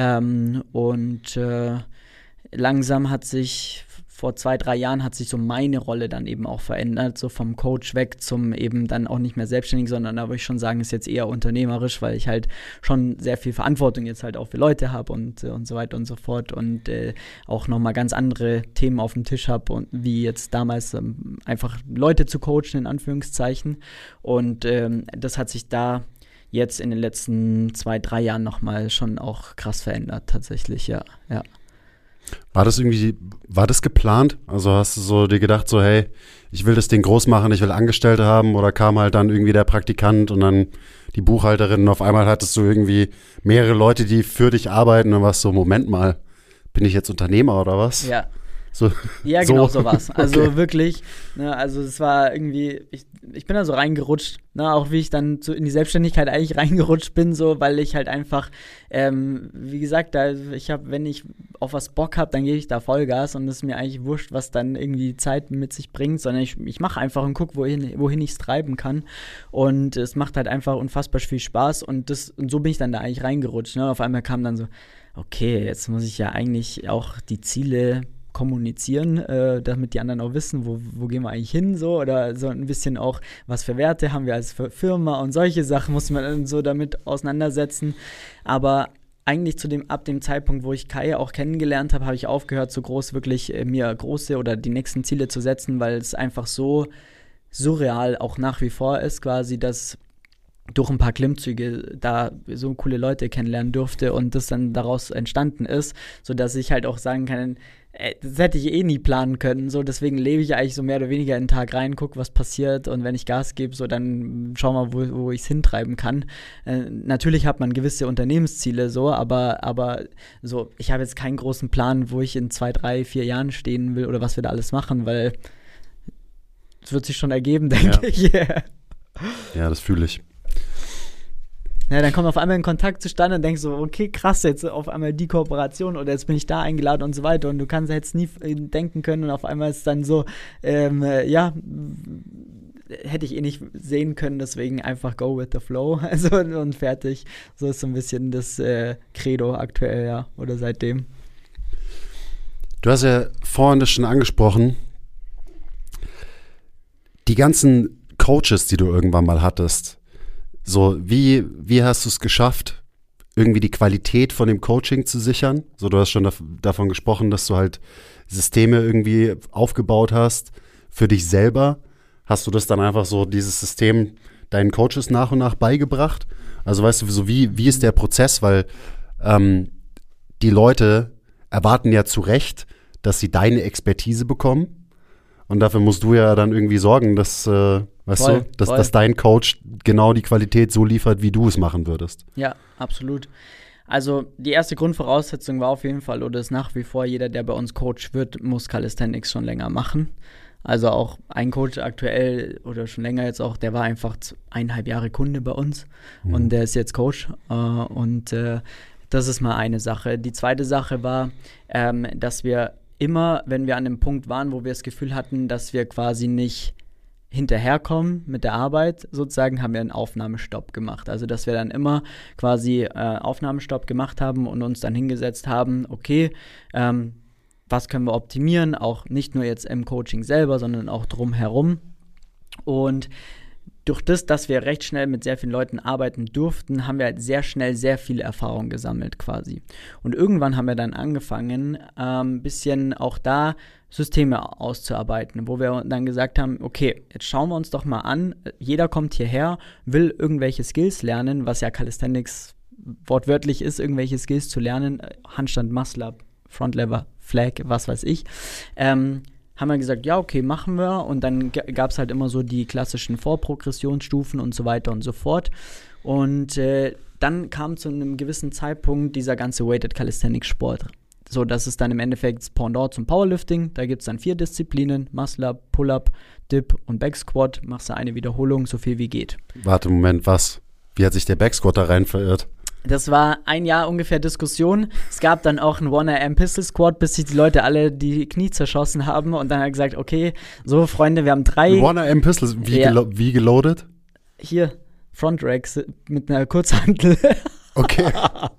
langsam hat sich, vor 2, 3 Jahren hat sich so meine Rolle dann eben auch verändert, so vom Coach weg zum eben dann auch nicht mehr selbstständig, sondern da würde ich schon sagen, ist jetzt eher unternehmerisch, weil ich halt schon sehr viel Verantwortung jetzt halt auch für Leute habe und so weiter und so fort und auch nochmal ganz andere Themen auf dem Tisch habe und wie jetzt damals einfach Leute zu coachen, in Anführungszeichen und das hat sich da jetzt in den letzten 2, 3 Jahren nochmal schon auch krass verändert, tatsächlich, ja. War das geplant? Also hast du so dir gedacht, so hey, ich will das Ding groß machen, ich will Angestellte haben oder kam halt dann irgendwie der Praktikant und dann die Buchhalterin und auf einmal hattest du irgendwie mehrere Leute, die für dich arbeiten und warst so, Moment mal, bin ich jetzt Unternehmer oder was? Ja. So, ja, genau so war's. Also okay. wirklich, ne, also es war irgendwie, ich bin da so reingerutscht, ne, auch wie ich dann so in die Selbstständigkeit eigentlich reingerutscht bin, so, weil ich halt einfach, wie gesagt, wenn ich auf was Bock habe, dann gebe ich da Vollgas und es ist mir eigentlich wurscht, was dann irgendwie Zeit mit sich bringt, sondern ich mache einfach und gucke, wohin ich es treiben kann und es macht halt einfach unfassbar viel Spaß und so bin ich dann da eigentlich reingerutscht, ne, auf einmal kam dann so, okay, jetzt muss ich ja eigentlich auch die Ziele kommunizieren, damit die anderen auch wissen, wo gehen wir eigentlich hin, so, oder so ein bisschen auch, was für Werte haben wir als Firma und solche Sachen muss man dann so damit auseinandersetzen, aber eigentlich ab dem Zeitpunkt, wo ich Kai auch kennengelernt habe, habe ich aufgehört, so groß wirklich mir große oder die nächsten Ziele zu setzen, weil es einfach so surreal auch nach wie vor ist, quasi, dass durch ein paar Klimmzüge da so coole Leute kennenlernen durfte und das dann daraus entstanden ist, sodass ich halt auch sagen kann, das hätte ich eh nie planen können, so, deswegen lebe ich eigentlich so mehr oder weniger in den Tag rein, gucke, was passiert und wenn ich Gas gebe, so, dann schau mal, wo ich es hintreiben kann. Natürlich hat man gewisse Unternehmensziele, so, aber so, ich habe jetzt keinen großen Plan, wo ich in 2, 3, 4 Jahren stehen will oder was wir da alles machen, weil es wird sich schon ergeben, denke ich. Ja, das fühle ich. Ja, dann kommt auf einmal ein Kontakt zustande und denkst so, okay, krass, jetzt auf einmal die Kooperation oder jetzt bin ich da eingeladen und so weiter und du kannst jetzt nie denken können und auf einmal ist es dann so, hätte ich eh nicht sehen können, deswegen einfach go with the flow, also und fertig. So ist so ein bisschen das Credo aktuell, ja, oder seitdem. Du hast ja vorhin das schon angesprochen, die ganzen Coaches, die du irgendwann mal hattest, so, wie hast du es geschafft, irgendwie die Qualität von dem Coaching zu sichern? So, du hast schon davon gesprochen, dass du halt Systeme irgendwie aufgebaut hast für dich selber. Hast du das dann einfach so, dieses System deinen Coaches nach und nach beigebracht? Also weißt du, so wie ist der Prozess? Weil die Leute erwarten ja zu Recht, dass sie deine Expertise bekommen. Und dafür musst du ja dann irgendwie sorgen, dass dass dein Coach genau die Qualität so liefert, wie du es machen würdest. Ja, absolut. Also die erste Grundvoraussetzung war auf jeden Fall, oder ist nach wie vor, jeder, der bei uns Coach wird, muss Calisthenics schon länger machen. Also auch ein Coach aktuell oder schon länger jetzt auch, der war einfach 1,5 Jahre Kunde bei uns und der ist jetzt Coach das ist mal eine Sache. Die zweite Sache war, dass wir immer, wenn wir an dem Punkt waren, wo wir das Gefühl hatten, dass wir quasi nicht hinterherkommen mit der Arbeit, sozusagen, haben wir einen Aufnahmestopp gemacht. Also, dass wir dann immer quasi Aufnahmestopp gemacht haben und uns dann hingesetzt haben, okay, was können wir optimieren, auch nicht nur jetzt im Coaching selber, sondern auch drumherum. Und durch das, dass wir recht schnell mit sehr vielen Leuten arbeiten durften, haben wir halt sehr schnell sehr viel Erfahrung gesammelt quasi. Und irgendwann haben wir dann angefangen, ein bisschen auch da Systeme auszuarbeiten, wo wir dann gesagt haben, okay, jetzt schauen wir uns doch mal an, jeder kommt hierher, will irgendwelche Skills lernen, was ja Calisthenics wortwörtlich ist, irgendwelche Skills zu lernen, Handstand, Muscle-Up, Front-Lever, Flag, was weiß ich, haben wir gesagt, ja, okay, machen wir. Und dann gab es halt immer so die klassischen Vorprogressionsstufen und so weiter und so fort. Und dann kam zu einem gewissen Zeitpunkt dieser ganze Weighted Calisthenics Sport. So, das ist dann im Endeffekt das Pendant zum Powerlifting. Da gibt es dann 4 Disziplinen, Muscle-Up, Pull-Up, Dip und Back-Squat. Machst du eine Wiederholung, so viel wie geht. Warte, Moment, was? Wie hat sich der Back-Squat da rein verirrt? Das war ein Jahr ungefähr Diskussion. Es gab dann auch einen 1RM Pistol Squat, bis sich die Leute alle die Knie zerschossen haben. Und dann hat er gesagt, okay, so Freunde, wir haben 3. 1RM Pistols, wie geloadet? Hier, Front Racks mit einer Kurzhantel. Okay.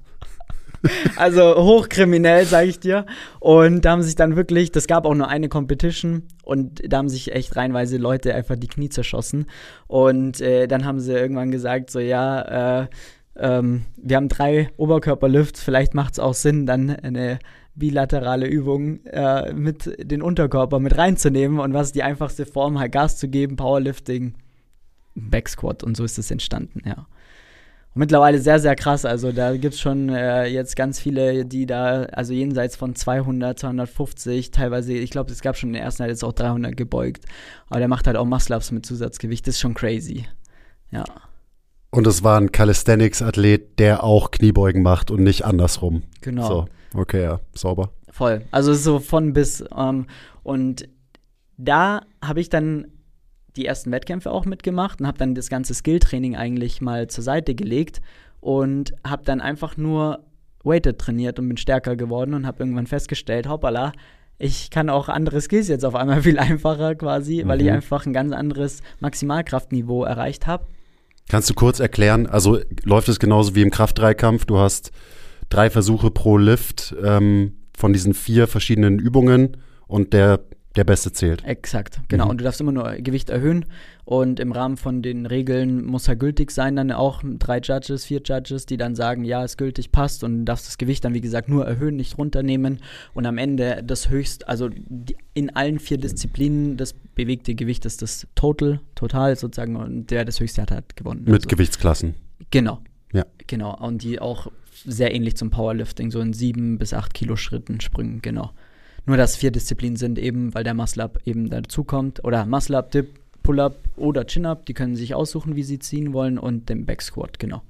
Also hochkriminell, sage ich dir. Und da haben sich dann wirklich, das gab auch nur eine Competition und da haben sich echt reihenweise Leute einfach die Knie zerschossen. Und dann haben sie irgendwann gesagt, so ja, wir haben 3 Oberkörperlifts, vielleicht macht es auch Sinn, dann eine bilaterale Übung mit den Unterkörper mit reinzunehmen und was ist die einfachste Form, halt Gas zu geben, Powerlifting, Backsquat und so ist es entstanden, ja. Und mittlerweile sehr, sehr krass, also da gibt es schon jetzt ganz viele, die da, also jenseits von 200, 250, teilweise, ich glaube, es gab schon in der ersten Zeit jetzt auch 300 gebeugt, aber der macht halt auch Muscle-Ups mit Zusatzgewicht, das ist schon crazy, ja. Und es war ein Calisthenics-Athlet, der auch Kniebeugen macht und nicht andersrum. Genau. So, okay, ja, sauber. Voll. Also so von bis. Und da habe ich dann die ersten Wettkämpfe auch mitgemacht und habe dann das ganze Skill-Training eigentlich mal zur Seite gelegt und habe dann einfach nur Weighted trainiert und bin stärker geworden und habe irgendwann festgestellt, hoppala, ich kann auch andere Skills jetzt auf einmal viel einfacher quasi, weil ich einfach ein ganz anderes Maximalkraftniveau erreicht habe. Kannst du kurz erklären, also läuft es genauso wie im Kraft-3-Kampf, du hast 3 Versuche pro Lift von diesen 4 verschiedenen Übungen und der Beste zählt. Exakt, genau. Und du darfst immer nur Gewicht erhöhen und im Rahmen von den Regeln muss er gültig sein, dann auch 3 Judges, 4 Judges, die dann sagen, ja, ist gültig, passt und du darfst das Gewicht dann, wie gesagt, nur erhöhen, nicht runternehmen und am Ende das also in allen 4 Disziplinen das bewegte Gewicht ist das Total sozusagen und der das höchste hat gewonnen. Mit also Gewichtsklassen. Genau. Ja. Genau, und die auch sehr ähnlich zum Powerlifting, so in 7 bis 8 Kilo Schritten springen, genau. Nur, dass 4 Disziplinen sind eben, weil der Muscle-Up eben dazukommt. Oder Muscle-Up, Dip, Pull-Up oder Chin-Up. Die können sich aussuchen, wie sie ziehen wollen. Und den Back-Squat, genau.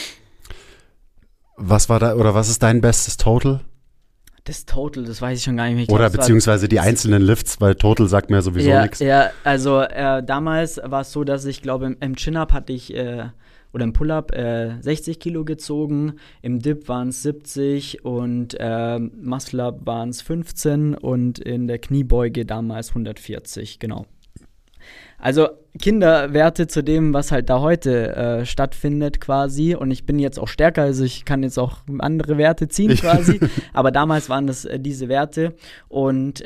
Was war da, oder was ist dein bestes Total? Das Total, das weiß ich schon gar nicht mehr. Oder beziehungsweise die einzelnen Lifts, weil Total sagt mir sowieso nichts. Ja, also damals war es so, dass ich glaube, im Chin-Up hatte ich oder im Pull-Up 60 Kilo gezogen, im Dip waren es 70 und Muscle-Up waren es 15 und in der Kniebeuge damals 140, genau. Also Kinderwerte zu dem, was halt da heute stattfindet quasi und ich bin jetzt auch stärker, also ich kann jetzt auch andere Werte ziehen quasi, aber damals waren das diese Werte und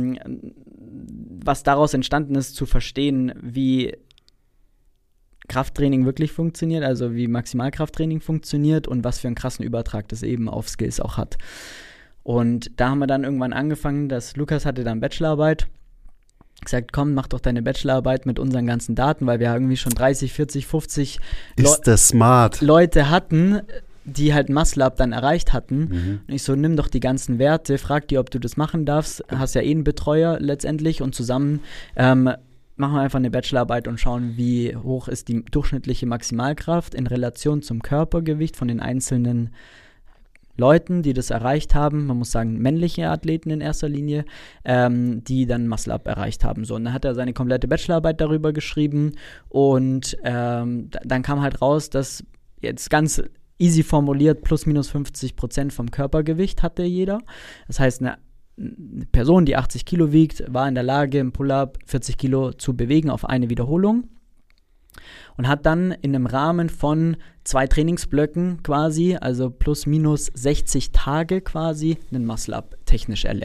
was daraus entstanden ist, zu verstehen, wie Krafttraining wirklich funktioniert, also wie Maximalkrafttraining funktioniert und was für einen krassen Übertrag das eben auf Skills auch hat. Und da haben wir dann irgendwann angefangen, dass Lukas hatte dann Bachelorarbeit, gesagt, komm, mach doch deine Bachelorarbeit mit unseren ganzen Daten, weil wir irgendwie schon 30, 40, 50 Leute hatten, die halt Muscle-Up dann erreicht hatten. Und ich so, nimm doch die ganzen Werte, frag die, ob du das machen darfst, hast ja eh einen Betreuer letztendlich und zusammen machen wir einfach eine Bachelorarbeit und schauen, wie hoch ist die durchschnittliche Maximalkraft in Relation zum Körpergewicht von den einzelnen Leuten, die das erreicht haben. Man muss sagen, männliche Athleten in erster Linie, die dann Muscle-Up erreicht haben. So, und dann hat er seine komplette Bachelorarbeit darüber geschrieben und dann kam halt raus, dass jetzt ganz easy formuliert plus minus 50% vom Körpergewicht hatte jeder. Das heißt, eine Person, die 80 Kilo wiegt, war in der Lage, im Pull-Up 40 Kilo zu bewegen auf eine Wiederholung und hat dann in einem Rahmen von 2 Trainingsblöcken quasi, also plus minus 60 Tage quasi, einen Muscle-Up technisch erlernt.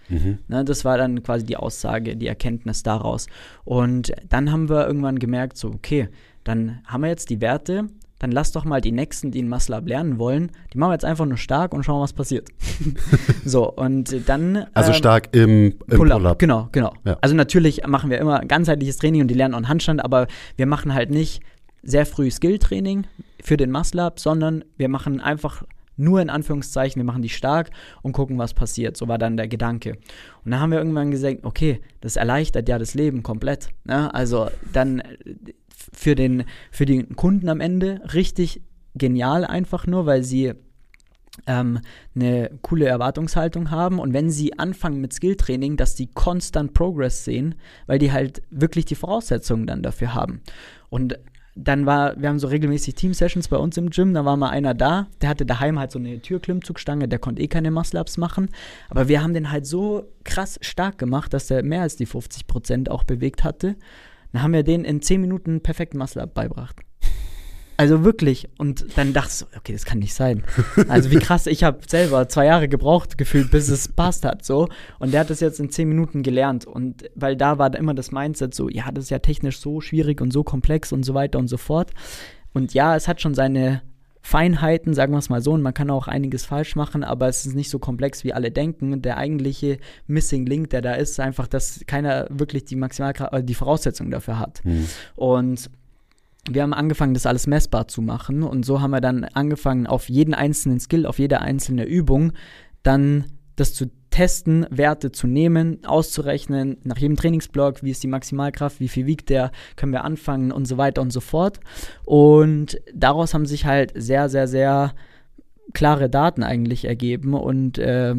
Ne, das war dann quasi die Aussage, die Erkenntnis daraus. Und dann haben wir irgendwann gemerkt, so okay, dann haben wir jetzt die Werte, dann lass doch mal die Nächsten, die in Muscle-Up lernen wollen, die machen wir jetzt einfach nur stark und schauen, was passiert. So, und dann Also stark im Pull-Up. Genau. Ja. Also natürlich machen wir immer ganzheitliches Training und die lernen auch einen Handstand, aber wir machen halt nicht sehr früh Skill-Training für den Muscle-Up, sondern wir machen einfach nur in Anführungszeichen, wir machen die stark und gucken, was passiert. So war dann der Gedanke. Und dann haben wir irgendwann gesagt, okay, das erleichtert ja das Leben komplett. Ne? Also dann für den Kunden am Ende richtig genial einfach nur, weil sie eine coole Erwartungshaltung haben und wenn sie anfangen mit Skilltraining, dass die konstant Progress sehen, weil die halt wirklich die Voraussetzungen dann dafür haben. Und dann wir haben so regelmäßig Team-Sessions bei uns im Gym, da war mal einer da, der hatte daheim halt so eine Türklimmzugstange, der konnte keine Muscle-Ups machen, aber wir haben den halt so krass stark gemacht, dass der mehr als die 50% auch bewegt hatte. Dann haben wir den in 10 Minuten perfekt Muscle-Up beigebracht. Also wirklich. Und dann dachte ich so, okay, das kann nicht sein. Also wie krass, ich habe selber 2 Jahre gebraucht, gefühlt, bis es passt hat. So. Und der hat das jetzt in 10 Minuten gelernt. Und weil da war immer das Mindset so, ja, das ist ja technisch so schwierig und so komplex und so weiter und so fort. Und ja, es hat schon seine Feinheiten, sagen wir es mal so, und man kann auch einiges falsch machen, aber es ist nicht so komplex, wie alle denken. Der eigentliche Missing Link, der da ist einfach, dass keiner wirklich die Voraussetzungen dafür hat. Und wir haben angefangen, das alles messbar zu machen und so haben wir dann angefangen, auf jeden einzelnen Skill, auf jede einzelne Übung dann das zu testen, Werte zu nehmen, auszurechnen, nach jedem Trainingsblock, wie ist die Maximalkraft, wie viel wiegt der, können wir anfangen und so weiter und so fort. Und daraus haben sich halt sehr, sehr, sehr klare Daten eigentlich ergeben und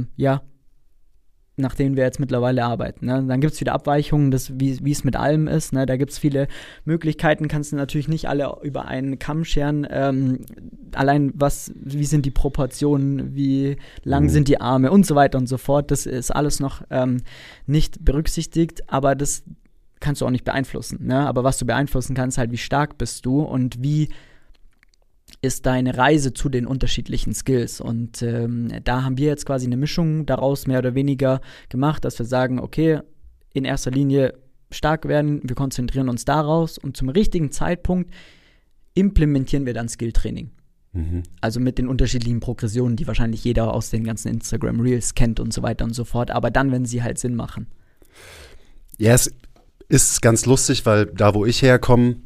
nach denen wir jetzt mittlerweile arbeiten. Ne? Dann gibt es wieder Abweichungen, wie es mit allem ist. Ne? Da gibt es viele Möglichkeiten, kannst du natürlich nicht alle über einen Kamm scheren. Allein wie sind die Proportionen, wie lang sind die Arme und so weiter und so fort. Das ist alles noch nicht berücksichtigt, aber das kannst du auch nicht beeinflussen. Ne? Aber was du beeinflussen kannst, halt, wie stark bist du und wie ist deine Reise zu den unterschiedlichen Skills. Und da haben wir jetzt quasi eine Mischung daraus mehr oder weniger gemacht, dass wir sagen, okay, in erster Linie stark werden, wir konzentrieren uns daraus und zum richtigen Zeitpunkt implementieren wir dann Skilltraining. Also mit den unterschiedlichen Progressionen, die wahrscheinlich jeder aus den ganzen Instagram-Reels kennt und so weiter und so fort, aber dann, wenn sie halt Sinn machen. Ja, es ist ganz lustig, weil da, wo ich herkomme,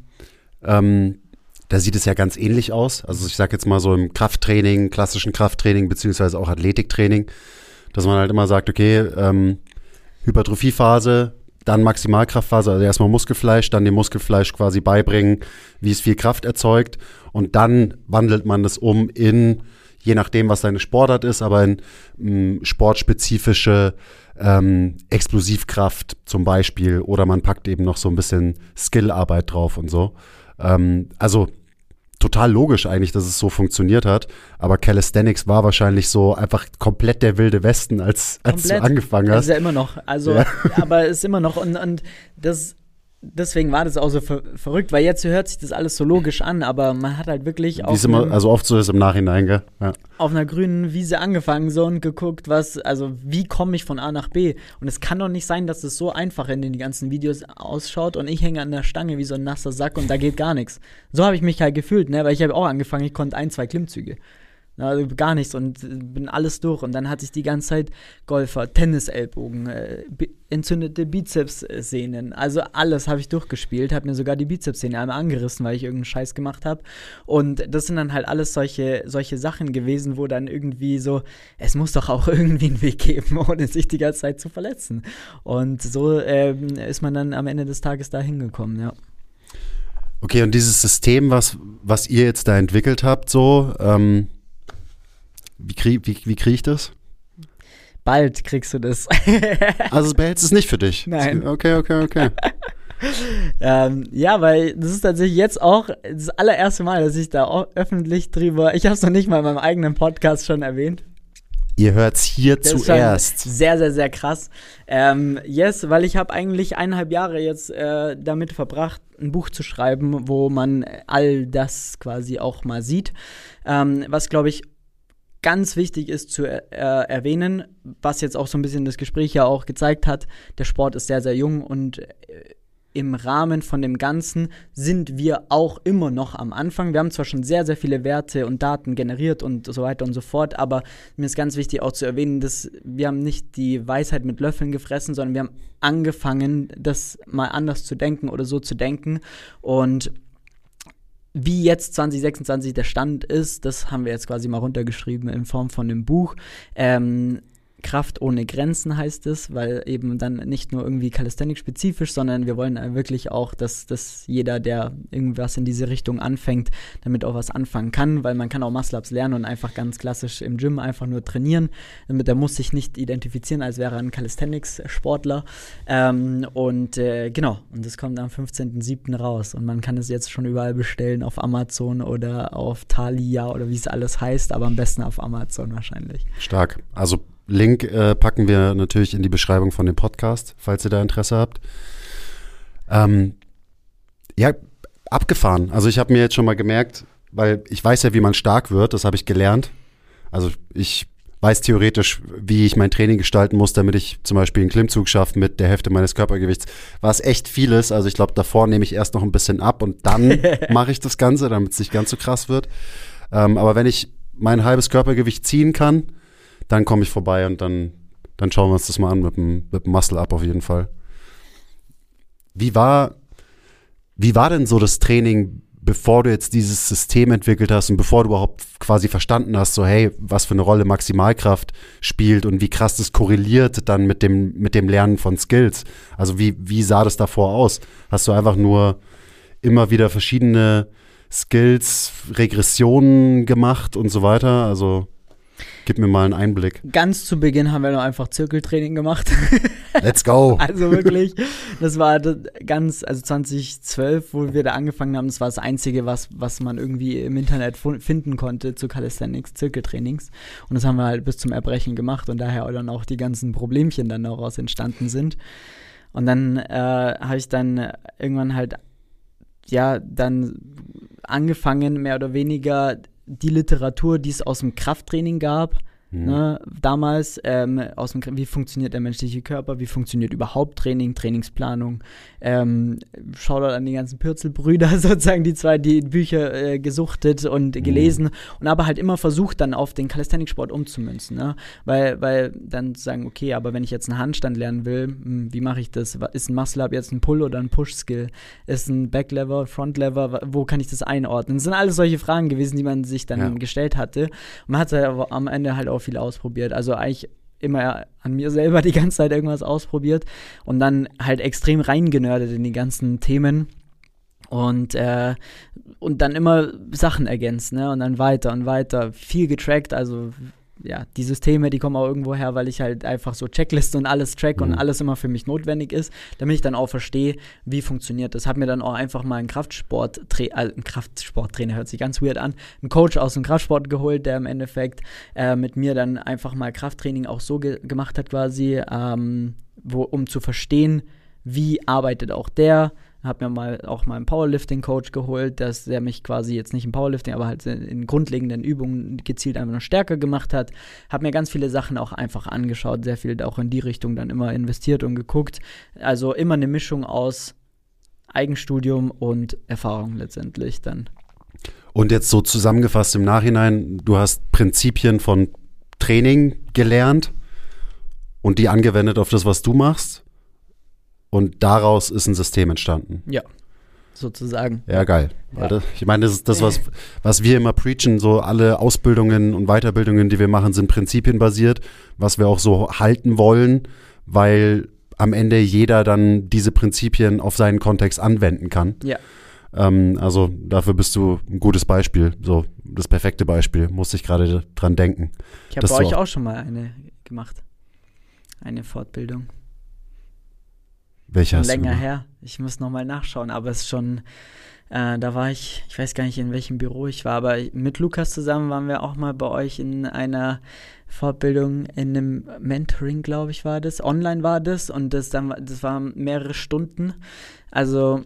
da sieht es ja ganz ähnlich aus. Also ich sag jetzt mal so im Krafttraining, klassischen Krafttraining, beziehungsweise auch Athletiktraining, dass man halt immer sagt, okay, Hypertrophiephase, dann Maximalkraftphase, also erstmal Muskelfleisch, dann dem Muskelfleisch quasi beibringen, wie es viel Kraft erzeugt und dann wandelt man das um in, je nachdem, was deine Sportart ist, aber in sportspezifische Explosivkraft zum Beispiel oder man packt eben noch so ein bisschen Skillarbeit drauf und so. Also total logisch eigentlich, dass es so funktioniert hat, aber Calisthenics war wahrscheinlich so einfach komplett der wilde Westen, als du angefangen hast. Das ist ja immer noch, also, ja. Aber es ist immer noch und deswegen war das auch so verrückt, weil jetzt hört sich das alles so logisch an, aber man hat halt wirklich also oft so ist im Nachhinein, gell? Ja. Auf einer grünen Wiese angefangen so und geguckt, wie komme ich von A nach B? Und es kann doch nicht sein, dass es so einfach in den ganzen Videos ausschaut und ich hänge an der Stange wie so ein nasser Sack und da geht gar nichts. So habe ich mich halt gefühlt, ne? Weil ich habe auch angefangen, ich konnte 1, 2 Klimmzüge. Also gar nichts und bin alles durch. Und dann hatte ich die ganze Zeit Golfer, Tennisellbogen, entzündete Bizepssehnen. Also alles habe ich durchgespielt, habe mir sogar die Bizepssehne einmal angerissen, weil ich irgendeinen Scheiß gemacht habe. Und das sind dann halt alles solche Sachen gewesen, wo dann irgendwie so, es muss doch auch irgendwie einen Weg geben, ohne sich die ganze Zeit zu verletzen. Und so ist man dann am Ende des Tages da hingekommen, ja. Okay, und dieses System, was ihr jetzt da entwickelt habt, so, wie krieg ich das? Bald kriegst du das. Also behältst es nicht für dich? Nein. Okay. Ja, weil das ist tatsächlich jetzt auch das allererste Mal, dass ich da auch öffentlich drüber, ich habe es noch nicht mal in meinem eigenen Podcast schon erwähnt. Ihr hört's hier das zuerst. Ist sehr, sehr, sehr krass. Yes, weil ich habe eigentlich 1,5 Jahre jetzt damit verbracht, ein Buch zu schreiben, wo man all das quasi auch mal sieht. Was, glaube ich, ganz wichtig ist zu erwähnen, was jetzt auch so ein bisschen das Gespräch ja auch gezeigt hat, der Sport ist sehr, sehr jung und im Rahmen von dem Ganzen sind wir auch immer noch am Anfang. Wir haben zwar schon sehr, sehr viele Werte und Daten generiert und so weiter und so fort, aber mir ist ganz wichtig auch zu erwähnen, dass wir haben nicht die Weisheit mit Löffeln gefressen, sondern wir haben angefangen, das mal anders zu denken oder so zu denken. Und wie jetzt 2026 der Stand ist, das haben wir jetzt quasi mal runtergeschrieben in Form von einem Buch. Kraft ohne Grenzen heißt es, weil eben dann nicht nur irgendwie Calisthenics-spezifisch, sondern wir wollen wirklich auch, dass jeder, der irgendwas in diese Richtung anfängt, damit auch was anfangen kann, weil man kann auch Muscle-Ups lernen und einfach ganz klassisch im Gym einfach nur trainieren, damit er muss sich nicht identifizieren, als wäre er ein Calisthenics-Sportler genau, und das kommt am 15.07. raus und man kann es jetzt schon überall bestellen, auf Amazon oder auf Thalia oder wie es alles heißt, aber am besten auf Amazon wahrscheinlich. Stark, also Link packen wir natürlich in die Beschreibung von dem Podcast, falls ihr da Interesse habt. Ja, abgefahren. Also ich habe mir jetzt schon mal gemerkt, weil ich weiß ja, wie man stark wird, das habe ich gelernt. Also ich weiß theoretisch, wie ich mein Training gestalten muss, damit ich zum Beispiel einen Klimmzug schaffe mit der Hälfte meines Körpergewichts, was echt viel ist. Also ich glaube, davor nehme ich erst noch ein bisschen ab und dann mache ich das Ganze, damit es nicht ganz so krass wird. Aber wenn ich mein halbes Körpergewicht ziehen kann, dann komme ich vorbei und dann schauen wir uns das mal an mit dem Muscle-Up auf jeden Fall. Wie war denn so das Training, bevor du jetzt dieses System entwickelt hast und bevor du überhaupt quasi verstanden hast, so hey, was für eine Rolle Maximalkraft spielt und wie krass das korreliert dann mit dem Lernen von Skills? Also wie sah das davor aus? Hast du einfach nur immer wieder verschiedene Skills, Regressionen gemacht und so weiter? Also gib mir mal einen Einblick. Ganz zu Beginn haben wir noch einfach Zirkeltraining gemacht. Let's go! Also wirklich, das war also 2012, wo wir da angefangen haben, das war das Einzige, was man irgendwie im Internet finden konnte zu Calisthenics, Zirkeltrainings. Und das haben wir halt bis zum Erbrechen gemacht und daher dann auch die ganzen Problemchen dann daraus entstanden sind. Und dann habe ich dann irgendwann halt, ja, dann angefangen, mehr oder weniger die Literatur, die es aus dem Krafttraining gab, damals, wie funktioniert der menschliche Körper, wie funktioniert überhaupt Training, Trainingsplanung, Shoutout an die ganzen Pürzelbrüder, sozusagen die Bücher gesuchtet und gelesen und aber halt immer versucht, dann auf den Calisthenics-Sport umzumünzen, ne? Weil dann sagen, okay, aber wenn ich jetzt einen Handstand lernen will, wie mache ich das? Ist ein Muscle-Up jetzt ein Pull- oder ein Push-Skill? Ist ein Back-Lever, Front-Lever? Wo kann ich das einordnen? Das sind alles solche Fragen gewesen, die man sich dann gestellt hatte und man hat aber am Ende halt auch viel ausprobiert, also eigentlich immer an mir selber die ganze Zeit irgendwas ausprobiert und dann halt extrem reingenördet in die ganzen Themen und dann immer Sachen ergänzt, ne, und dann weiter und weiter, viel getrackt, also ja, die Systeme, die kommen auch irgendwo her, weil ich halt einfach so Checklisten und alles track und alles immer für mich notwendig ist, damit ich dann auch verstehe, wie funktioniert das. Hab mir dann auch einfach mal einen Kraftsporttrainer, hört sich ganz weird an, einen Coach aus dem Kraftsport geholt, der im Endeffekt mit mir dann einfach mal Krafttraining auch so gemacht hat quasi, um zu verstehen, wie arbeitet auch der. Habe mir auch mal einen Powerlifting-Coach geholt, der mich quasi jetzt nicht im Powerlifting, aber halt in grundlegenden Übungen gezielt einfach noch stärker gemacht hat. Habe mir ganz viele Sachen auch einfach angeschaut, sehr viel auch in die Richtung dann immer investiert und geguckt. Also immer eine Mischung aus Eigenstudium und Erfahrung letztendlich dann. Und jetzt so zusammengefasst im Nachhinein, du hast Prinzipien von Training gelernt und die angewendet auf das, was du machst. Und daraus ist ein System entstanden. Ja, sozusagen. Ja, geil. Ja. Ich meine, das ist das, was wir immer preachen, so alle Ausbildungen und Weiterbildungen, die wir machen, sind prinzipienbasiert, was wir auch so halten wollen, weil am Ende jeder dann diese Prinzipien auf seinen Kontext anwenden kann. Ja. Also dafür bist du ein gutes Beispiel, so das perfekte Beispiel, musste ich gerade dran denken. Ich habe bei euch auch schon mal eine gemacht, eine Fortbildung. Welche hast du länger gemacht? her. Ich muss nochmal nachschauen, aber es ist schon, da war ich weiß gar nicht, in welchem Büro ich war, aber mit Lukas zusammen waren wir auch mal bei euch in einer Fortbildung, in einem Mentoring, glaube ich, war das. Online war das und das waren mehrere Stunden. Also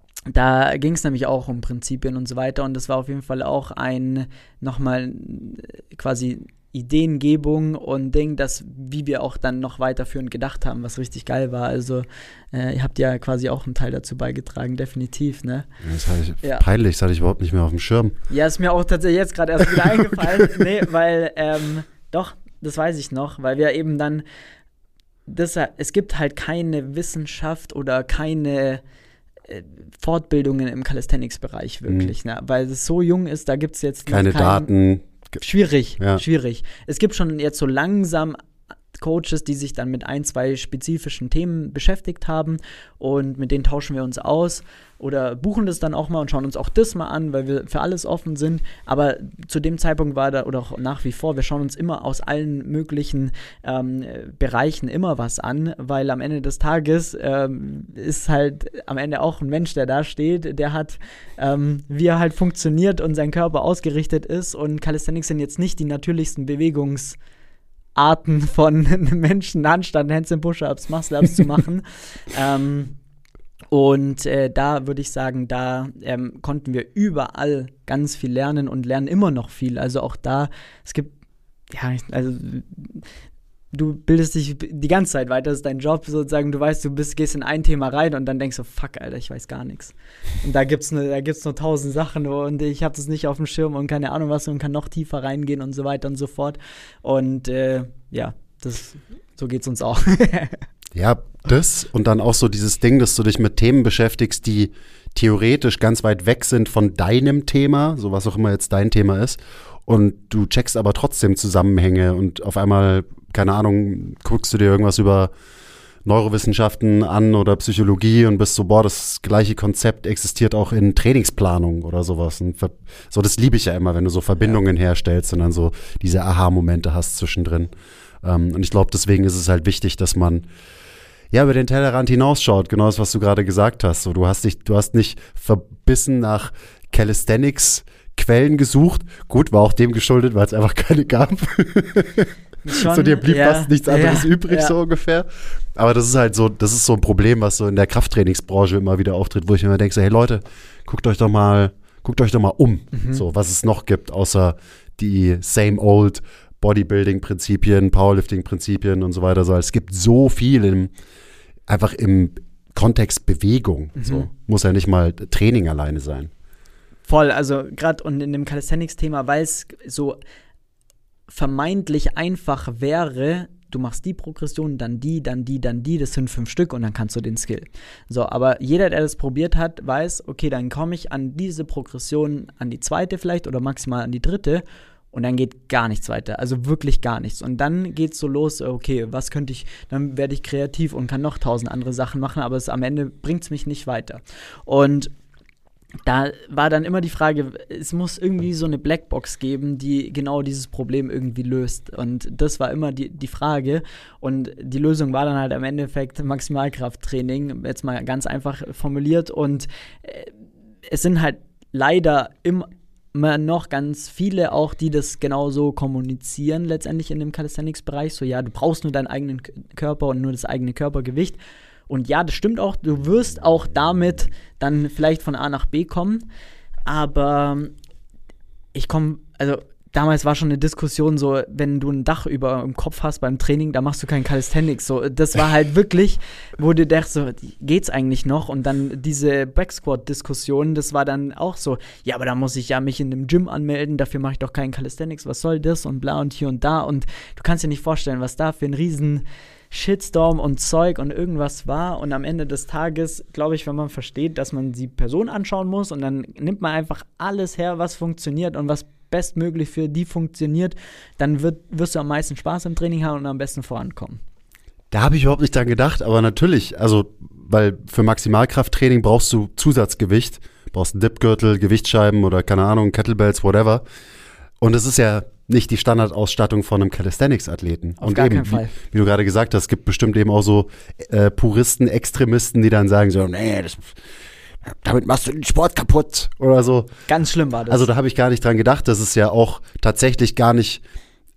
da ging es nämlich auch um Prinzipien und so weiter und das war auf jeden Fall auch nochmal quasi Ideengebung und Ding, wie wir auch dann noch weiterführend gedacht haben, was richtig geil war. Also ihr habt ja quasi auch einen Teil dazu beigetragen, definitiv, ne? Peinlich, das hatte ich überhaupt nicht mehr auf dem Schirm. Ja, ist mir auch tatsächlich jetzt gerade erst wieder eingefallen. Nee, weil, doch, das weiß ich noch, weil wir eben dann, es gibt halt keine Wissenschaft oder keine Fortbildungen im Calisthenics-Bereich wirklich, ne? Weil es so jung ist, da gibt es jetzt keine Daten. Schwierig. Es gibt schon jetzt so langsam Coaches, die sich dann mit 1, 2 spezifischen Themen beschäftigt haben und mit denen tauschen wir uns aus oder buchen das dann auch mal und schauen uns auch das mal an, weil wir für alles offen sind, aber zu dem Zeitpunkt war da, oder auch nach wie vor, wir schauen uns immer aus allen möglichen Bereichen immer was an, weil am Ende des Tages ist halt am Ende auch ein Mensch, der da steht, der hat, wie er halt funktioniert und sein Körper ausgerichtet ist, und Calisthenics sind jetzt nicht die natürlichsten Bewegungsarten von Menschen, Handstand, Handstand, Push-Ups, Muscle-Ups zu machen. Da würde ich sagen, da konnten wir überall ganz viel lernen und lernen immer noch viel. Also auch da, es gibt, ja, also du bildest dich die ganze Zeit weiter, das ist dein Job sozusagen, du weißt, gehst in ein Thema rein und dann denkst du, fuck, Alter, ich weiß gar nichts. Und da gibt's nur 1000 Sachen und ich habe das nicht auf dem Schirm und keine Ahnung was und kann noch tiefer reingehen und so weiter und so fort. Und so geht's uns auch. Ja, das und dann auch so dieses Ding, dass du dich mit Themen beschäftigst, die theoretisch ganz weit weg sind von deinem Thema, so was auch immer jetzt dein Thema ist, und du checkst aber trotzdem Zusammenhänge und auf einmal, keine Ahnung, guckst du dir irgendwas über Neurowissenschaften an oder Psychologie und bist so, boah, das gleiche Konzept existiert auch in Trainingsplanung oder sowas. Und so, das liebe ich ja immer, wenn du so Verbindungen herstellst und dann so diese Aha-Momente hast zwischendrin. Und ich glaube, deswegen ist es halt wichtig, dass man über den Tellerrand hinausschaut, genau das, was du gerade gesagt hast. So, du hast nicht verbissen nach Calisthenics-Quellen gesucht. Gut, war auch dem geschuldet, weil es einfach keine gab. Schon, so, dir blieb fast nichts anderes übrig, so ungefähr. Aber das ist so ein Problem, was so in der Krafttrainingsbranche immer wieder auftritt, wo ich mir immer denke, so, hey Leute, guckt euch doch mal um, so, was es noch gibt, außer die same old Bodybuilding-Prinzipien, Powerlifting-Prinzipien und so weiter. So, es gibt so viel einfach im Kontext Bewegung. So, muss ja nicht mal Training alleine sein. Voll, also gerade und in dem Calisthenics-Thema, weil es so vermeintlich einfach wäre, du machst die Progression, dann die, das sind 5 Stück und dann kannst du den Skill. So, aber jeder, der das probiert hat, weiß, okay, dann komme ich an diese Progression, an die 2. vielleicht oder maximal an die 3. und dann geht gar nichts weiter, also wirklich gar nichts. Und dann geht's so los, okay, was könnte ich, dann werde ich kreativ und kann noch 1000 andere Sachen machen, aber am Ende bringt's mich nicht weiter. Und da war dann immer die Frage, es muss irgendwie so eine Blackbox geben, die genau dieses Problem irgendwie löst. Und das war immer die Frage. Und die Lösung war dann halt im Endeffekt Maximalkrafttraining, jetzt mal ganz einfach formuliert. Und es sind halt leider immer noch ganz viele auch, die das genauso kommunizieren letztendlich in dem Calisthenics-Bereich. So, ja, du brauchst nur deinen eigenen Körper und nur das eigene Körpergewicht. Und ja, das stimmt auch, du wirst auch damit dann vielleicht von A nach B kommen, aber damals war schon eine Diskussion so, wenn du ein Dach über dem Kopf hast beim Training, da machst du keinen Calisthenics, so, das war halt wirklich, wo du denkst, so, geht's eigentlich noch? Und dann diese Backsquat-Diskussion, das war dann auch so, ja, aber da muss ich ja mich in dem Gym anmelden, dafür mache ich doch keinen Calisthenics, was soll das und bla und hier und da, und du kannst dir nicht vorstellen, was da für ein riesen Shitstorm und Zeug und irgendwas war. Und am Ende des Tages, glaube ich, wenn man versteht, dass man die Person anschauen muss und dann nimmt man einfach alles her, was funktioniert und was bestmöglich für die funktioniert, dann wirst du am meisten Spaß im Training haben und am besten vorankommen. Da habe ich überhaupt nicht dran gedacht, aber natürlich, also, weil für Maximalkrafttraining brauchst du Zusatzgewicht, brauchst einen Dipgürtel, Gewichtsscheiben oder keine Ahnung, Kettlebells, whatever. Und es ist ja nicht die Standardausstattung von einem Calisthenics-Athleten. Auf und gar eben, keinen Fall. Wie du gerade gesagt hast, es gibt bestimmt eben auch so Puristen, Extremisten, die dann sagen so, nee, damit machst du den Sport kaputt oder so. Ganz schlimm war das. Also da habe ich gar nicht dran gedacht, dass es ja auch tatsächlich gar nicht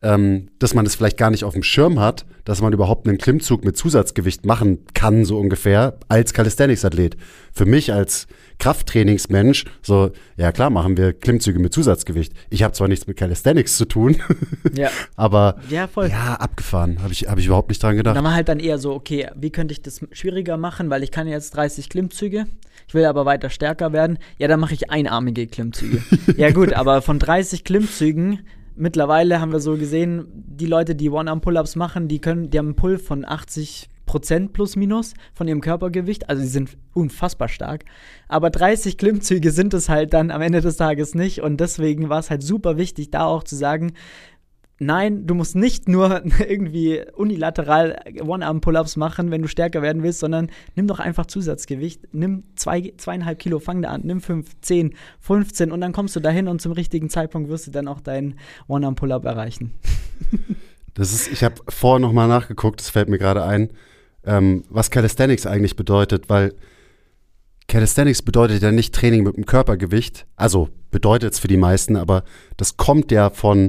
dass man es vielleicht gar nicht auf dem Schirm hat, dass man überhaupt einen Klimmzug mit Zusatzgewicht machen kann, so ungefähr, als Calisthenics-Athlet. Für mich als Krafttrainingsmensch, so, ja klar, machen wir Klimmzüge mit Zusatzgewicht. Ich habe zwar nichts mit Calisthenics zu tun, Ja. aber Ja, voll. ja, abgefahren. Habe ich überhaupt nicht dran gedacht. Da war halt dann eher so, okay, wie könnte ich das schwieriger machen, weil ich kann jetzt 30 Klimmzüge, ich will aber weiter stärker werden. Ja, dann mache ich einarmige Klimmzüge. Ja gut, aber von 30 Klimmzügen, mittlerweile haben wir so gesehen, die Leute, die One-Arm-Pull-Ups machen, die haben einen Pull von 80% plus minus von ihrem Körpergewicht, also die sind unfassbar stark. Aber 30 Klimmzüge sind es halt dann am Ende des Tages nicht und deswegen war es halt super wichtig, da auch zu sagen, nein, du musst nicht nur irgendwie unilateral One-Arm-Pull-Ups machen, wenn du stärker werden willst, sondern nimm doch einfach Zusatzgewicht. Nimm 2,5 Kilo, fang da an, nimm 5, 10, 15 und dann kommst du dahin und zum richtigen Zeitpunkt wirst du dann auch deinen One-Arm-Pull-Up erreichen. Ich habe vorher nochmal nachgeguckt, das fällt mir gerade ein, was Calisthenics eigentlich bedeutet, weil Calisthenics bedeutet ja nicht Training mit dem Körpergewicht, also bedeutet es für die meisten, aber das kommt ja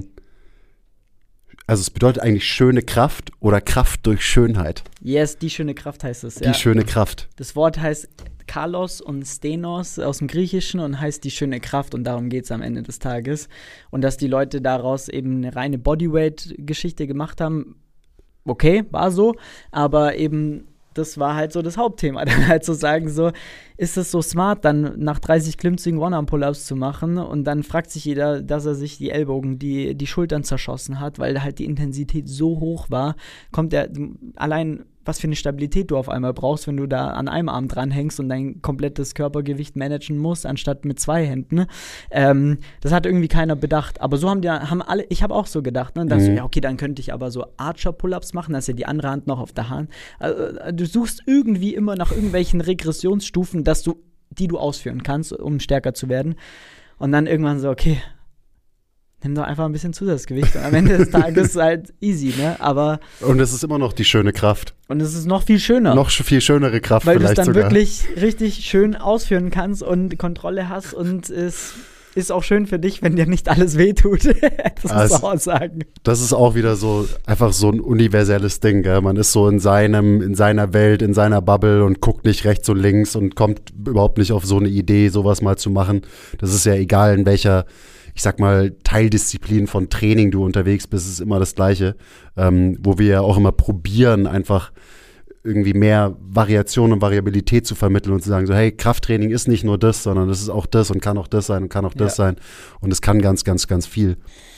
also es bedeutet eigentlich schöne Kraft oder Kraft durch Schönheit. Yes, die schöne Kraft heißt es, ja. Die schöne Kraft. Das Wort heißt Kalos und Stenos aus dem Griechischen und heißt die schöne Kraft und darum geht es am Ende des Tages. Und dass die Leute daraus eben eine reine Bodyweight-Geschichte gemacht haben, okay, war so, aber eben das war halt so das Hauptthema, dann halt zu sagen, so, ist es so smart, dann nach 30 Klimmzügen One-Arm-Pull-Ups zu machen und dann fragt sich jeder, dass er sich die Ellbogen, die Schultern zerschossen hat, weil halt die Intensität so hoch war, kommt er allein, was für eine Stabilität du auf einmal brauchst, wenn du da an einem Arm dranhängst und dein komplettes Körpergewicht managen musst, anstatt mit 2 Händen. Das hat irgendwie keiner bedacht. Aber so haben alle, ich habe auch so gedacht, ne? Dass ja, okay, dann könnte ich aber so Archer-Pull-Ups machen, dass ja die andere Hand noch auf der Hand. Also, du suchst irgendwie immer nach irgendwelchen Regressionsstufen, die du ausführen kannst, um stärker zu werden. Und dann irgendwann so, okay, nimm doch einfach ein bisschen Zusatzgewicht. Und am Ende des Tages ist halt easy, ne? Aber. Und es ist immer noch die schöne Kraft. Und es ist noch viel schöner. Noch viel schönere Kraft weil vielleicht sogar. Weil du es dann wirklich richtig schön ausführen kannst und Kontrolle hast. Und es ist auch schön für dich, wenn dir nicht alles wehtut. Das muss man auch sagen. Das ist auch wieder so, einfach so ein universelles Ding, gell? Man ist so in seiner Welt, in seiner Bubble und guckt nicht rechts und links und kommt überhaupt nicht auf so eine Idee, sowas mal zu machen. Das ist ja egal, in welcher, ich sag mal, Teildisziplin von Training du unterwegs bist, ist immer das Gleiche, wo wir ja auch immer probieren, einfach irgendwie mehr Variation und Variabilität zu vermitteln und zu sagen so, hey, Krafttraining ist nicht nur das, sondern es ist auch das und kann auch das sein und kann auch das sein und es kann ganz, ganz, ganz viel.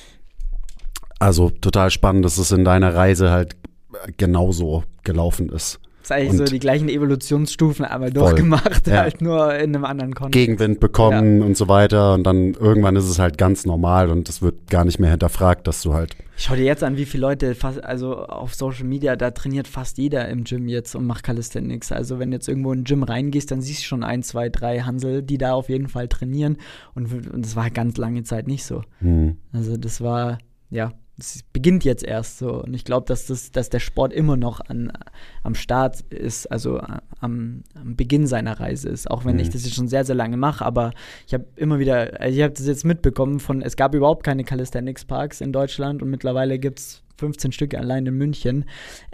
Also total spannend, dass es in deiner Reise halt genauso gelaufen ist. Das ist eigentlich so die gleichen Evolutionsstufen einmal durchgemacht, halt nur in einem anderen Kontext. Gegenwind bekommen und so weiter und dann irgendwann ist es halt ganz normal und es wird gar nicht mehr hinterfragt, dass du halt. Schau dir jetzt an, wie viele Leute, also auf Social Media, da trainiert fast jeder im Gym jetzt und macht Calisthenics. Also wenn du jetzt irgendwo in ein Gym reingehst, dann siehst du schon 1, 2, 3 Hansel, die da auf jeden Fall trainieren und das war ganz lange Zeit nicht so. Also das war, es beginnt jetzt erst so und ich glaube, dass der Sport immer noch am Start ist, also am Beginn seiner Reise ist, auch wenn ich das jetzt schon sehr, sehr lange mache, aber ich habe das jetzt mitbekommen es gab überhaupt keine Calisthenics-Parks in Deutschland und mittlerweile gibt es 15 Stück allein in München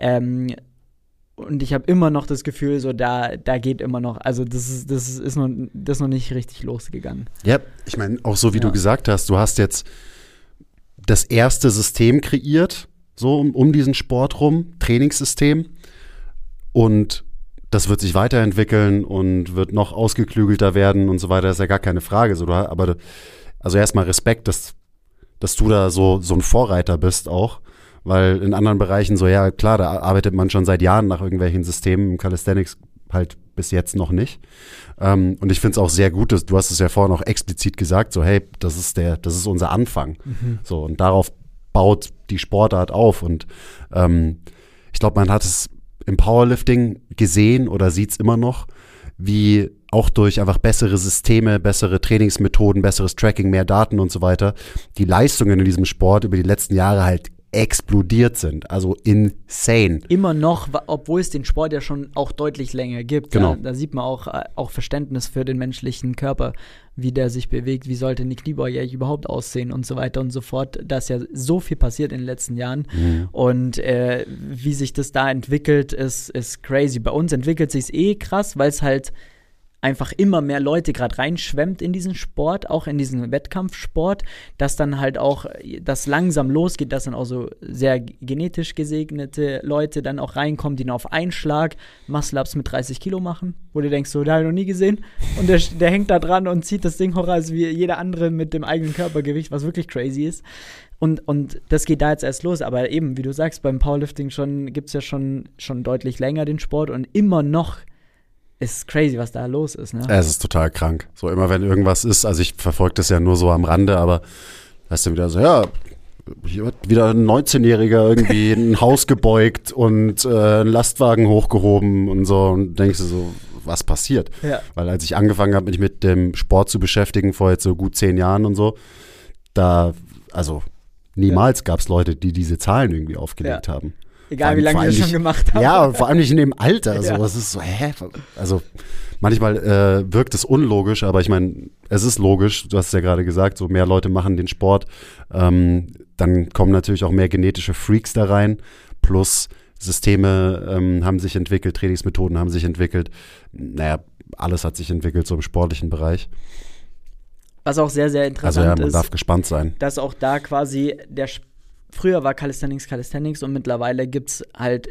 und ich habe immer noch das Gefühl, so da geht immer noch, also das ist noch nicht richtig losgegangen. Ja, ich meine, auch so wie du gesagt hast, du hast jetzt das erste System kreiert, so um diesen Sport rum, Trainingssystem. Und das wird sich weiterentwickeln und wird noch ausgeklügelter werden und so weiter. Das ist ja gar keine Frage. Also erstmal Respekt, dass du da so ein Vorreiter bist auch. Weil in anderen Bereichen so, ja klar, da arbeitet man schon seit Jahren nach irgendwelchen Systemen. Im Calisthenics halt bis jetzt noch nicht. Und ich finde es auch sehr gut, du hast es ja vorhin auch explizit gesagt, so hey, das ist unser Anfang. So, und darauf baut die Sportart auf. Und ich glaube, man hat es im Powerlifting gesehen oder sieht es immer noch, wie auch durch einfach bessere Systeme, bessere Trainingsmethoden, besseres Tracking, mehr Daten und so weiter, die Leistungen in diesem Sport über die letzten Jahre halt explodiert sind. Also insane. Immer noch, obwohl es den Sport ja schon auch deutlich länger gibt. Genau. Ja, da sieht man auch Verständnis für den menschlichen Körper, wie der sich bewegt, wie sollte eine Kniebeuge eigentlich überhaupt aussehen und so weiter und so fort. Da ist ja so viel passiert in den letzten Jahren. Und wie sich das da entwickelt, ist crazy. Bei uns entwickelt sich es krass, weil es halt einfach immer mehr Leute gerade reinschwemmt in diesen Sport, auch in diesen Wettkampfsport, dass dann halt auch das langsam losgeht, dass dann auch so sehr genetisch gesegnete Leute dann auch reinkommen, die dann auf einen Schlag Muscle-Ups mit 30 Kilo machen, wo du denkst, so, da habe ich noch nie gesehen. Und der hängt da dran und zieht das Ding hoch, als wie jeder andere mit dem eigenen Körpergewicht, was wirklich crazy ist. Und das geht da jetzt erst los, aber eben, wie du sagst, beim Powerlifting gibt es ja schon deutlich länger den Sport und immer noch ist crazy, was da los ist, ne? Es ist total krank. So immer, wenn irgendwas ist, also ich verfolge das ja nur so am Rande, aber da ist dann wieder so, ja, hier wird wieder ein 19-Jähriger irgendwie ein Haus gebeugt und einen Lastwagen hochgehoben und so und denkst du so, was passiert? Ja. Weil als ich angefangen habe, mich mit dem Sport zu beschäftigen, vor jetzt so gut 10 Jahren und so, also niemals gab es Leute, die diese Zahlen irgendwie aufgelegt haben. Egal, wie lange die das schon gemacht haben. Ja, vor allem nicht in dem Alter. Ja. So. Es ist so, Also manchmal wirkt es unlogisch, aber ich meine, es ist logisch. Du hast es ja gerade gesagt, so mehr Leute machen den Sport. Dann kommen natürlich auch mehr genetische Freaks da rein. Plus Systeme haben sich entwickelt, Trainingsmethoden haben sich entwickelt. Naja, alles hat sich entwickelt so im sportlichen Bereich. Was auch sehr, sehr interessant man ist, darf gespannt sein. dass auch da quasi früher war Calisthenics und mittlerweile gibt es halt,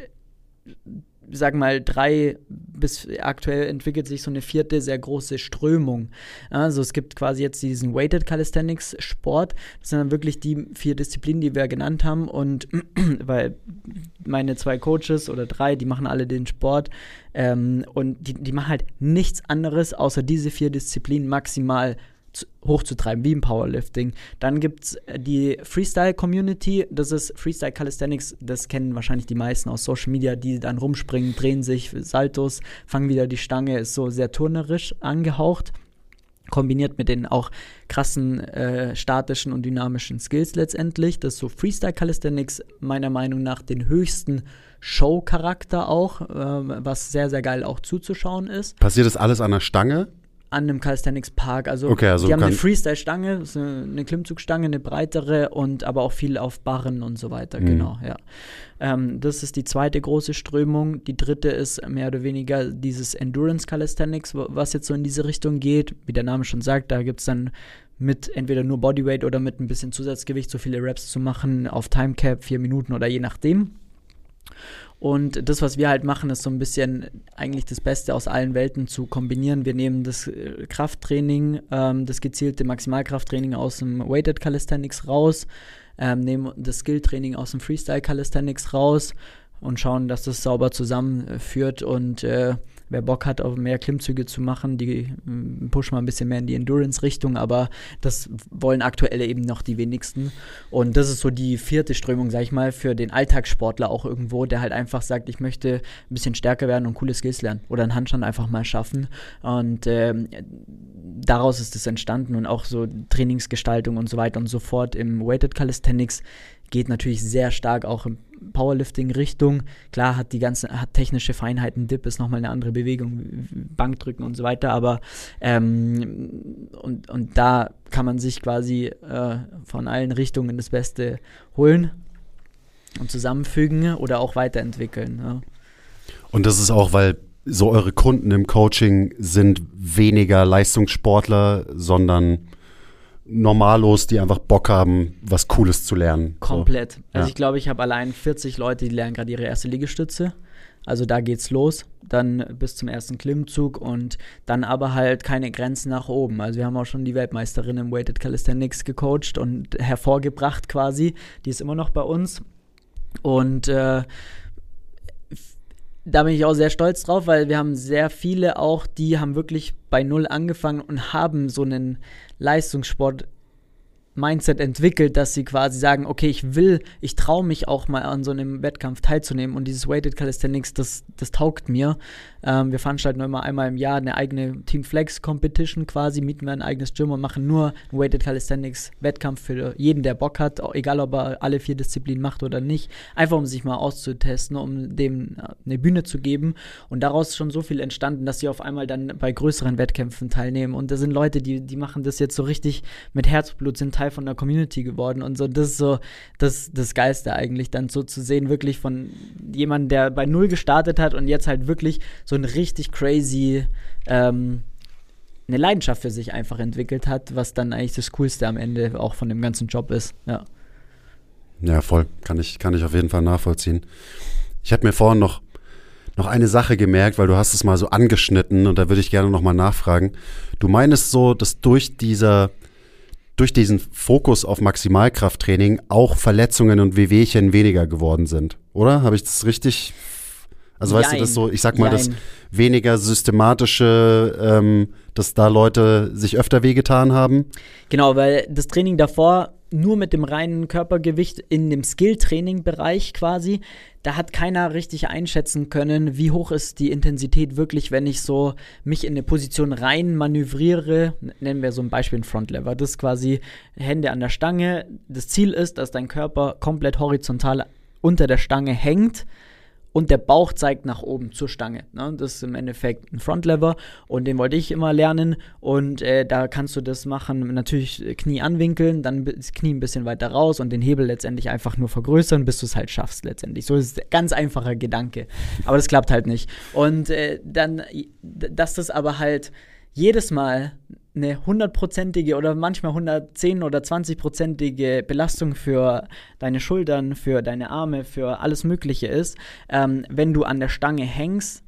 sag mal, 3 bis aktuell entwickelt sich so eine 4. sehr große Strömung. Also es gibt quasi jetzt diesen Weighted Calisthenics Sport. Das sind dann wirklich die 4 Disziplinen, die wir genannt haben und weil meine 2 Coaches oder 3, die machen alle den Sport und die machen halt nichts anderes, außer diese 4 Disziplinen maximal hochzutreiben, wie im Powerlifting. Dann gibt es die Freestyle-Community, das ist Freestyle Calisthenics, das kennen wahrscheinlich die meisten aus Social Media, die dann rumspringen, drehen sich, Saltos, fangen wieder die Stange, ist so sehr turnerisch angehaucht, kombiniert mit den auch krassen statischen und dynamischen Skills letztendlich. Das ist so Freestyle Calisthenics, meiner Meinung nach den höchsten Show-Charakter auch, was sehr, sehr geil auch zuzuschauen ist. Passiert das alles an der Stange? An einem Calisthenics-Park. Also die haben eine Freestyle-Stange, das ist eine Klimmzugstange, eine breitere und aber auch viel auf Barren und so weiter. Genau, ja. Das ist die 2. große Strömung. Die 3. ist mehr oder weniger dieses Endurance Calisthenics, was jetzt so in diese Richtung geht. Wie der Name schon sagt, da gibt es dann mit entweder nur Bodyweight oder mit ein bisschen Zusatzgewicht so viele Reps zu machen auf Timecap, 4 Minuten oder je nachdem. Und das, was wir halt machen, ist so ein bisschen eigentlich das Beste aus allen Welten zu kombinieren. Wir nehmen das Krafttraining, das gezielte Maximalkrafttraining aus dem Weighted Calisthenics raus, nehmen das Skilltraining aus dem Freestyle Calisthenics raus und schauen, dass das sauber zusammenführt. Und wer Bock hat, auf mehr Klimmzüge zu machen, die pushen mal ein bisschen mehr in die Endurance-Richtung, aber das wollen aktuell eben noch die wenigsten. Und das ist so die 4. Strömung, sag ich mal, für den Alltagssportler auch irgendwo, der halt einfach sagt, ich möchte ein bisschen stärker werden und coole Skills lernen oder einen Handstand einfach mal schaffen. Und daraus ist es entstanden und auch so Trainingsgestaltung und so weiter und so fort im Weighted Calisthenics geht natürlich sehr stark auch im Powerlifting-Richtung. Klar hat technische Feinheiten, Dip ist nochmal eine andere Bewegung, Bankdrücken und so weiter, aber und da kann man sich quasi von allen Richtungen das Beste holen und zusammenfügen oder auch weiterentwickeln. Ja. Und das ist auch, weil so eure Kunden im Coaching sind weniger Leistungssportler, sondern Normalos, die einfach Bock haben, was Cooles zu lernen. Komplett. So. Also Ja. ich glaube, ich habe allein 40 Leute, die lernen gerade ihre erste Liegestütze. Also da geht's los, dann bis zum ersten Klimmzug und dann aber halt keine Grenzen nach oben. Also wir haben auch schon die Weltmeisterin im Weighted Calisthenics gecoacht und hervorgebracht quasi. Die ist immer noch bei uns. Und da bin ich auch sehr stolz drauf, weil wir haben sehr viele auch, die haben wirklich bei Null angefangen und haben so einen Leistungssport Mindset entwickelt, dass sie quasi sagen, okay, ich traue mich auch mal an so einem Wettkampf teilzunehmen und dieses Weighted Calisthenics, das taugt mir. Wir veranstalten immer einmal im Jahr eine eigene Team Flex Competition quasi, mieten wir ein eigenes Gym und machen nur einen Weighted Calisthenics Wettkampf für jeden, der Bock hat, egal ob er alle 4 Disziplinen macht oder nicht, einfach um sich mal auszutesten, um dem eine Bühne zu geben, und daraus ist schon so viel entstanden, dass sie auf einmal dann bei größeren Wettkämpfen teilnehmen, und da sind Leute, die machen das jetzt so richtig mit Herzblut, sind Teil von der Community geworden und so. Das ist so das Geilste eigentlich, dann so zu sehen, wirklich von jemandem, der bei 0 gestartet hat und jetzt halt wirklich so ein richtig crazy eine Leidenschaft für sich einfach entwickelt hat, was dann eigentlich das Coolste am Ende auch von dem ganzen Job ist. Ja, ja, voll. Kann ich auf jeden Fall nachvollziehen. Ich habe mir vorhin noch eine Sache gemerkt, weil du hast es mal so angeschnitten und da würde ich gerne nochmal nachfragen. Du meinst so, dass durch diesen Fokus auf Maximalkrafttraining auch Verletzungen und Wehwehchen weniger geworden sind, oder? Habe ich das richtig? Also weißt du, das so, ich sag mal, das weniger systematische, dass da Leute sich öfter wehgetan haben? Genau, weil das Training davor nur mit dem reinen Körpergewicht in dem Skill-Training-Bereich quasi, da hat keiner richtig einschätzen können, wie hoch ist die Intensität wirklich, wenn ich so mich in eine Position rein manövriere, nennen wir so ein Beispiel ein Frontlever, das ist quasi Hände an der Stange, das Ziel ist, dass dein Körper komplett horizontal unter der Stange hängt und der Bauch zeigt nach oben zur Stange. Ne? Das ist im Endeffekt ein Frontlever und den wollte ich immer lernen und da kannst du das machen, natürlich Knie anwinkeln, dann das Knie ein bisschen weiter raus und den Hebel letztendlich einfach nur vergrößern, bis du es halt schaffst letztendlich. So ist ein ganz einfacher Gedanke, aber das klappt halt nicht. Und dann, dass das aber halt jedes Mal eine 100%ige oder manchmal 110 oder 20%ige Belastung für deine Schultern, für deine Arme, für alles Mögliche ist, wenn du an der Stange hängst,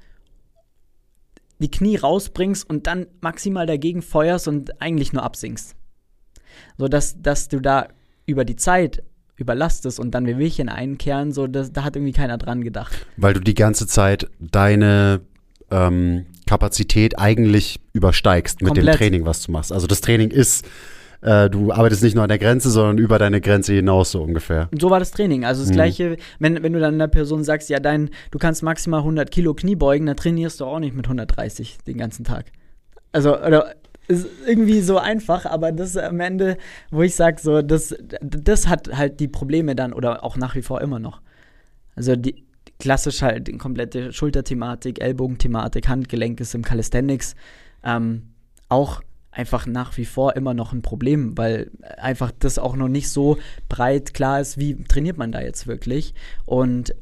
die Knie rausbringst und dann maximal dagegen feuerst und eigentlich nur absinkst. So dass du da über die Zeit überlastest und dann Wehwehchen einkehren, so da hat irgendwie keiner dran gedacht. Weil du die ganze Zeit deine Kapazität eigentlich übersteigst mit Komplett. Dem Training, was du machst. Also das Training ist, du arbeitest nicht nur an der Grenze, sondern über deine Grenze hinaus so ungefähr. So war das Training. Also das Gleiche, wenn du dann einer Person sagst, ja, du kannst maximal 100 Kilo Knie beugen, dann trainierst du auch nicht mit 130 den ganzen Tag. Also, oder ist irgendwie so einfach, aber das ist am Ende, wo ich sage, so, das hat halt die Probleme dann, oder auch nach wie vor immer noch. Also klassisch halt die komplette Schulterthematik, Ellbogenthematik, Handgelenk ist im Calisthenics auch einfach nach wie vor immer noch ein Problem, weil einfach das auch noch nicht so breit klar ist, wie trainiert man da jetzt wirklich. Und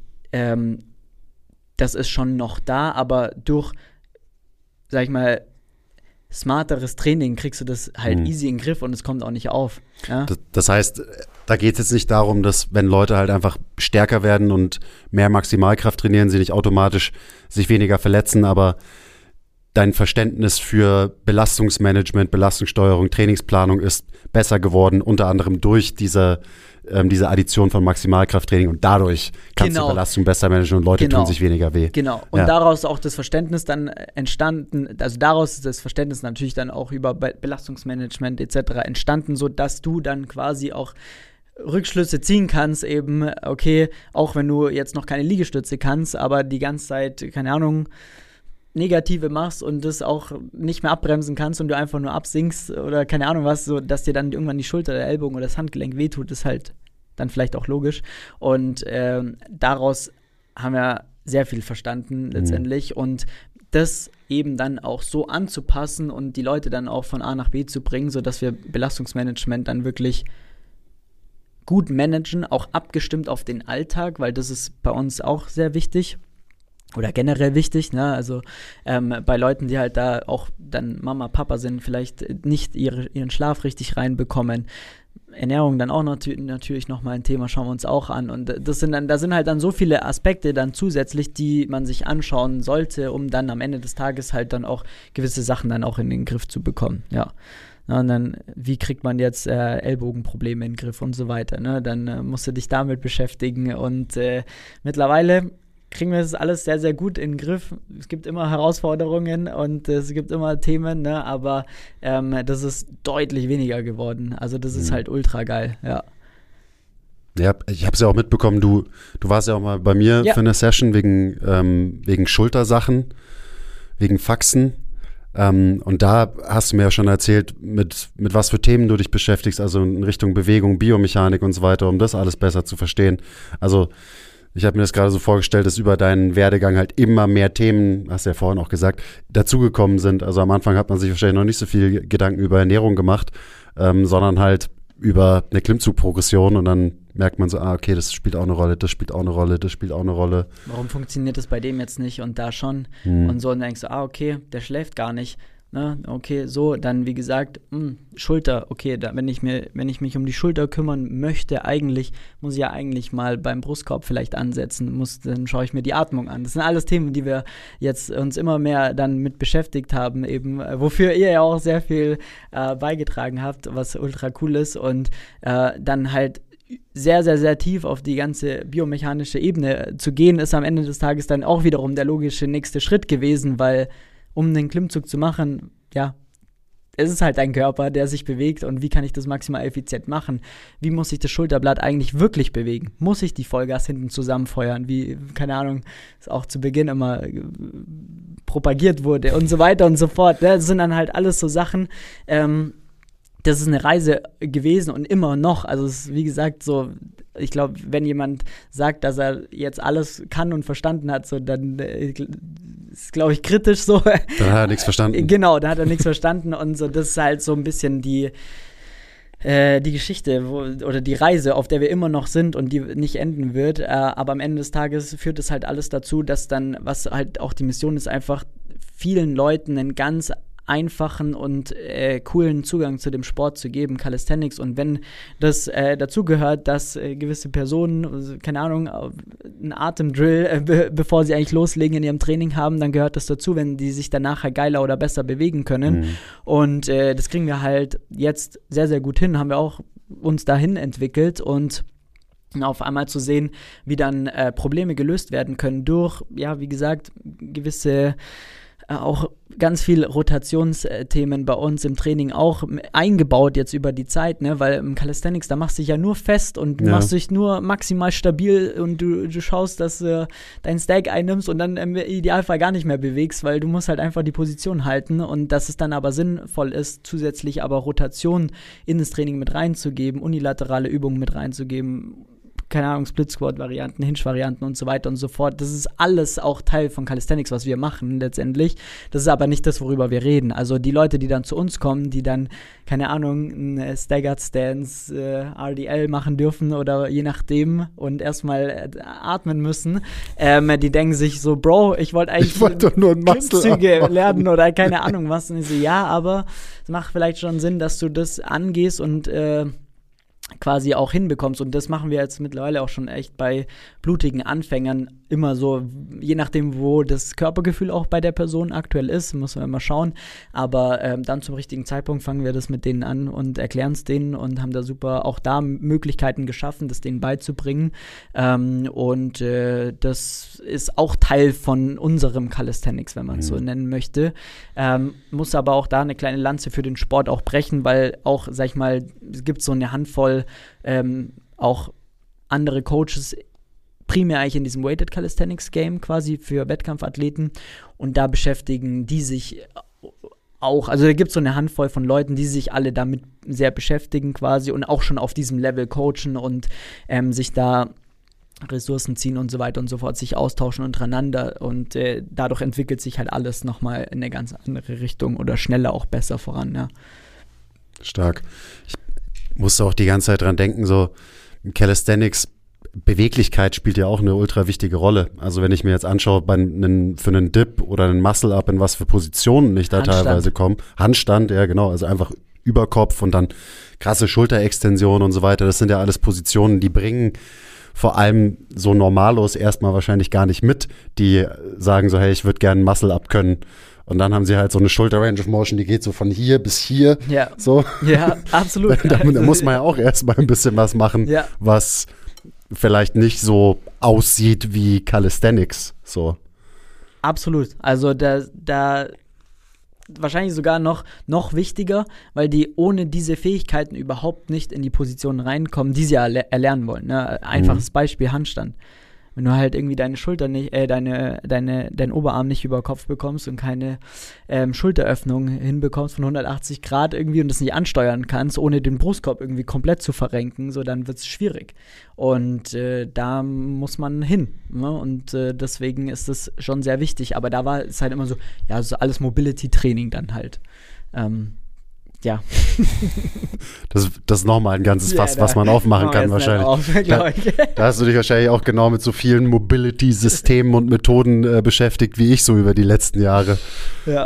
das ist schon noch da, aber durch, sag ich mal, smarteres Training kriegst du das halt easy in den Griff und es kommt auch nicht auf. Ja? Das heißt, da geht es jetzt nicht darum, dass wenn Leute halt einfach stärker werden und mehr Maximalkraft trainieren, sie nicht automatisch sich weniger verletzen, aber dein Verständnis für Belastungsmanagement, Belastungssteuerung, Trainingsplanung ist besser geworden, unter anderem durch diese Addition von Maximalkrafttraining und dadurch kannst du Belastung besser managen und Leute tun sich weniger weh. Genau, und daraus auch das Verständnis dann entstanden, also daraus ist das Verständnis natürlich dann auch über Belastungsmanagement etc. entstanden, sodass du dann quasi auch Rückschlüsse ziehen kannst, eben, okay, auch wenn du jetzt noch keine Liegestütze kannst, aber die ganze Zeit, keine Ahnung, Negative machst und das auch nicht mehr abbremsen kannst und du einfach nur absinkst oder keine Ahnung was, so dass dir dann irgendwann die Schulter, der Ellbogen oder das Handgelenk wehtut, ist halt dann vielleicht auch logisch. Und daraus haben wir sehr viel verstanden letztendlich und das eben dann auch so anzupassen und die Leute dann auch von A nach B zu bringen, sodass wir Belastungsmanagement dann wirklich gut managen, auch abgestimmt auf den Alltag, weil das ist bei uns auch sehr wichtig. Oder generell wichtig, ne? Also bei Leuten, die halt da auch dann Mama, Papa sind, vielleicht nicht ihren Schlaf richtig reinbekommen. Ernährung dann auch natürlich nochmal ein Thema, schauen wir uns auch an. Und da sind halt dann so viele Aspekte dann zusätzlich, die man sich anschauen sollte, um dann am Ende des Tages halt dann auch gewisse Sachen dann auch in den Griff zu bekommen, ja. Und dann, wie kriegt man jetzt Ellbogenprobleme in den Griff und so weiter, ne? Dann musst du dich damit beschäftigen und mittlerweile kriegen wir das alles sehr, sehr gut in den Griff. Es gibt immer Herausforderungen und es gibt immer Themen, ne? Aber das ist deutlich weniger geworden. Also das ist halt ultra geil, ja. Ja, ich habe es ja auch mitbekommen, du warst ja auch mal bei mir für eine Session wegen Schultersachen, wegen Faxen. Und da hast du mir ja schon erzählt, mit was für Themen du dich beschäftigst, also in Richtung Bewegung, Biomechanik und so weiter, um das alles besser zu verstehen. Also ich habe mir das gerade so vorgestellt, dass über deinen Werdegang halt immer mehr Themen, hast du ja vorhin auch gesagt, dazugekommen sind. Also am Anfang hat man sich wahrscheinlich noch nicht so viel Gedanken über Ernährung gemacht, sondern halt über eine Klimmzugprogression und dann merkt man so, okay, das spielt auch eine Rolle, das spielt auch eine Rolle, das spielt auch eine Rolle. Warum funktioniert das bei dem jetzt nicht und da schon? Und so, und dann denkst du, okay, der schläft gar nicht. Ne? Okay, so, dann wie gesagt, Schulter, okay, wenn ich mich um die Schulter kümmern möchte, muss ich ja eigentlich mal beim Brustkorb vielleicht ansetzen, dann schaue ich mir die Atmung an. Das sind alles Themen, die wir jetzt uns immer mehr dann mit beschäftigt haben, eben, wofür ihr ja auch sehr viel beigetragen habt, was ultra cool ist und dann halt sehr, sehr, sehr tief auf die ganze biomechanische Ebene zu gehen, ist am Ende des Tages dann auch wiederum der logische nächste Schritt gewesen, weil um den Klimmzug zu machen, ja, es ist halt dein Körper, der sich bewegt und wie kann ich das maximal effizient machen? Wie muss ich das Schulterblatt eigentlich wirklich bewegen? Muss ich die Vollgas hinten zusammenfeuern, wie, keine Ahnung, es auch zu Beginn immer propagiert wurde und so weiter und so fort. Das sind dann halt alles so Sachen, das ist eine Reise gewesen und immer noch, also es ist wie gesagt so, ich glaube, wenn jemand sagt, dass er jetzt alles kann und verstanden hat, so dann ist, glaube ich, kritisch so. Dann hat er nichts verstanden. Genau, da hat er nichts verstanden und so, das ist halt so ein bisschen die Geschichte oder die Reise, auf der wir immer noch sind und die nicht enden wird, aber am Ende des Tages führt es halt alles dazu, dass dann, was halt auch die Mission ist, einfach vielen Leuten einen ganz einfachen und coolen Zugang zu dem Sport zu geben, Calisthenics. Und wenn das dazu gehört, dass gewisse Personen, also, keine Ahnung, einen Atemdrill, bevor sie eigentlich loslegen in ihrem Training haben, dann gehört das dazu, wenn die sich dann nachher geiler oder besser bewegen können. Und das kriegen wir halt jetzt sehr, sehr gut hin, haben wir auch uns dahin entwickelt und auf einmal zu sehen, wie dann Probleme gelöst werden können durch, ja, wie gesagt, gewisse auch ganz viel Rotationsthemen bei uns im Training auch eingebaut jetzt über die Zeit, ne, weil im Calisthenics, da machst du dich ja nur fest und machst dich nur maximal stabil und du schaust, dass du deinen Stack einnimmst und dann im Idealfall gar nicht mehr bewegst, weil du musst halt einfach die Position halten und dass es dann aber sinnvoll ist, zusätzlich aber Rotation in das Training mit reinzugeben, unilaterale Übungen mit reinzugeben, keine Ahnung, Split-Squat-Varianten, Hinge-Varianten und so weiter und so fort. Das ist alles auch Teil von Calisthenics, was wir machen letztendlich. Das ist aber nicht das, worüber wir reden. Also die Leute, die dann zu uns kommen, die dann, keine Ahnung, einen Staggered Stance, RDL machen dürfen oder je nachdem und erstmal atmen müssen, die denken sich so, Bro, ich wollte eigentlich doch nur ein Klimmzüge lernen oder keine Ahnung was. Und ich so, ja, aber es macht vielleicht schon Sinn, dass du das angehst und quasi auch hinbekommst. Und das machen wir jetzt mittlerweile auch schon echt bei blutigen Anfängern immer so, je nachdem, wo das Körpergefühl auch bei der Person aktuell ist, muss man immer schauen. Aber dann zum richtigen Zeitpunkt fangen wir das mit denen an und erklären es denen und haben da super auch da Möglichkeiten geschaffen, das denen beizubringen. Und das ist auch Teil von unserem Calisthenics, wenn man es so nennen möchte. Muss aber auch da eine kleine Lanze für den Sport auch brechen, weil auch, sag ich mal, es gibt so eine Handvoll auch andere Coaches, primär eigentlich in diesem Weighted Calisthenics Game quasi für Wettkampfathleten und da beschäftigen die sich auch, also da gibt es so eine Handvoll von Leuten, die sich alle damit sehr beschäftigen quasi und auch schon auf diesem Level coachen und sich da Ressourcen ziehen und so weiter und so fort, sich austauschen untereinander und dadurch entwickelt sich halt alles nochmal in eine ganz andere Richtung oder schneller auch besser voran, ja. Stark. Ich musste auch die ganze Zeit dran denken, so Calisthenics, Beweglichkeit spielt ja auch eine ultra wichtige Rolle. Also wenn ich mir jetzt anschaue, für einen Dip oder einen Muscle-Up, in was für Positionen ich da teilweise komme. Handstand, ja genau, also einfach Überkopf und dann krasse Schulterextension und so weiter. Das sind ja alles Positionen, die bringen vor allem so Normalos erstmal wahrscheinlich gar nicht mit, die sagen so, hey, ich würde gerne einen Muscle-Up können. Und dann haben sie halt so eine Schulter-Range of Motion, die geht so von hier bis hier. Ja, so. Ja, absolut. Da muss man ja auch erstmal ein bisschen was machen, was vielleicht nicht so aussieht wie Calisthenics, so. Absolut. Also da wahrscheinlich sogar noch wichtiger, weil die ohne diese Fähigkeiten überhaupt nicht in die Positionen reinkommen, die sie erlernen wollen. Ne? Einfaches Beispiel, Handstand. Wenn du halt irgendwie deine Schulter nicht, deinen Oberarm nicht über Kopf bekommst und keine Schulteröffnung hinbekommst von 180 Grad irgendwie und das nicht ansteuern kannst, ohne den Brustkorb irgendwie komplett zu verrenken, so dann wird es schwierig. Und da muss man hin. Ne? Und deswegen ist das schon sehr wichtig. Aber da war es halt immer so, ja, so alles Mobility-Training dann halt. Ja. Das ist nochmal ein ganzes Fass, was man aufmachen kann wahrscheinlich. Da hast du dich wahrscheinlich auch genau mit so vielen Mobility-Systemen und Methoden beschäftigt, wie ich so über die letzten Jahre. Ja.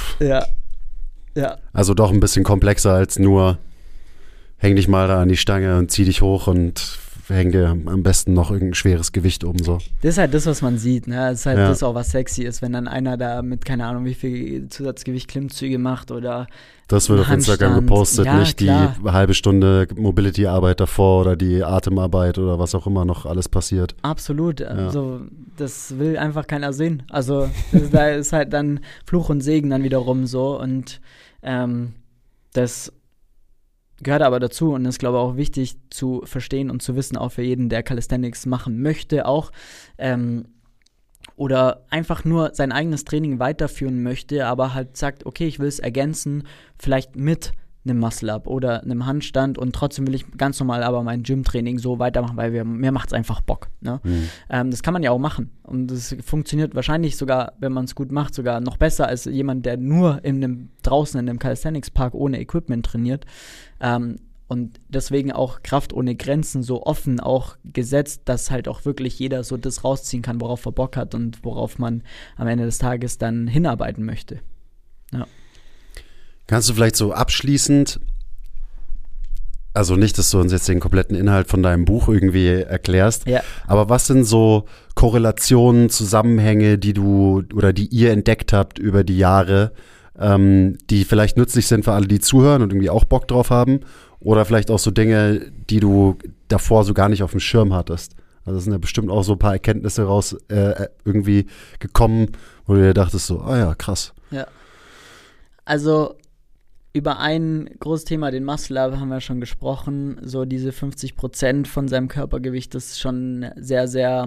Also doch ein bisschen komplexer als nur häng dich mal da an die Stange und zieh dich hoch und häng dir am besten noch irgendein schweres Gewicht oben so. Das ist halt das, was man sieht, ne? Das ist halt das auch, was sexy ist, wenn dann einer da mit, keine Ahnung, wie viel Zusatzgewicht Klimmzüge macht oder das wird auf Instagram gepostet, ja, nicht klar. Die halbe Stunde Mobility-Arbeit davor oder die Atemarbeit oder was auch immer noch alles passiert. Absolut, also das will einfach keiner sehen. Also da ist halt dann Fluch und Segen dann wiederum so und das gehört aber dazu und ist, glaube ich, auch wichtig zu verstehen und zu wissen, auch für jeden, der Calisthenics machen möchte, auch oder einfach nur sein eigenes Training weiterführen möchte, aber halt sagt, okay, ich will es ergänzen, vielleicht mit einem Muscle-Up oder einem Handstand und trotzdem will ich ganz normal aber mein Gym-Training so weitermachen, weil mir macht es einfach Bock. Ne? Das kann man ja auch machen und das funktioniert wahrscheinlich sogar, wenn man es gut macht, sogar noch besser als jemand, der nur draußen in einem Calisthenics-Park ohne Equipment trainiert. Und deswegen auch Kraft ohne Grenzen so offen auch gesetzt, dass halt auch wirklich jeder so das rausziehen kann, worauf er Bock hat und worauf man am Ende des Tages dann hinarbeiten möchte. Ja. Kannst du vielleicht so abschließend, also nicht, dass du uns jetzt den kompletten Inhalt von deinem Buch irgendwie erklärst, aber was sind so Korrelationen, Zusammenhänge, die ihr entdeckt habt über die Jahre, die vielleicht nützlich sind für alle, die zuhören und irgendwie auch Bock drauf haben? Oder vielleicht auch so Dinge, die du davor so gar nicht auf dem Schirm hattest? Also es sind ja bestimmt auch so ein paar Erkenntnisse raus irgendwie gekommen, wo du dir dachtest so, ja, krass. Ja, also über ein großes Thema, den Muscle-Up, haben wir schon gesprochen. So diese 50% von seinem Körpergewicht, das ist schon sehr, sehr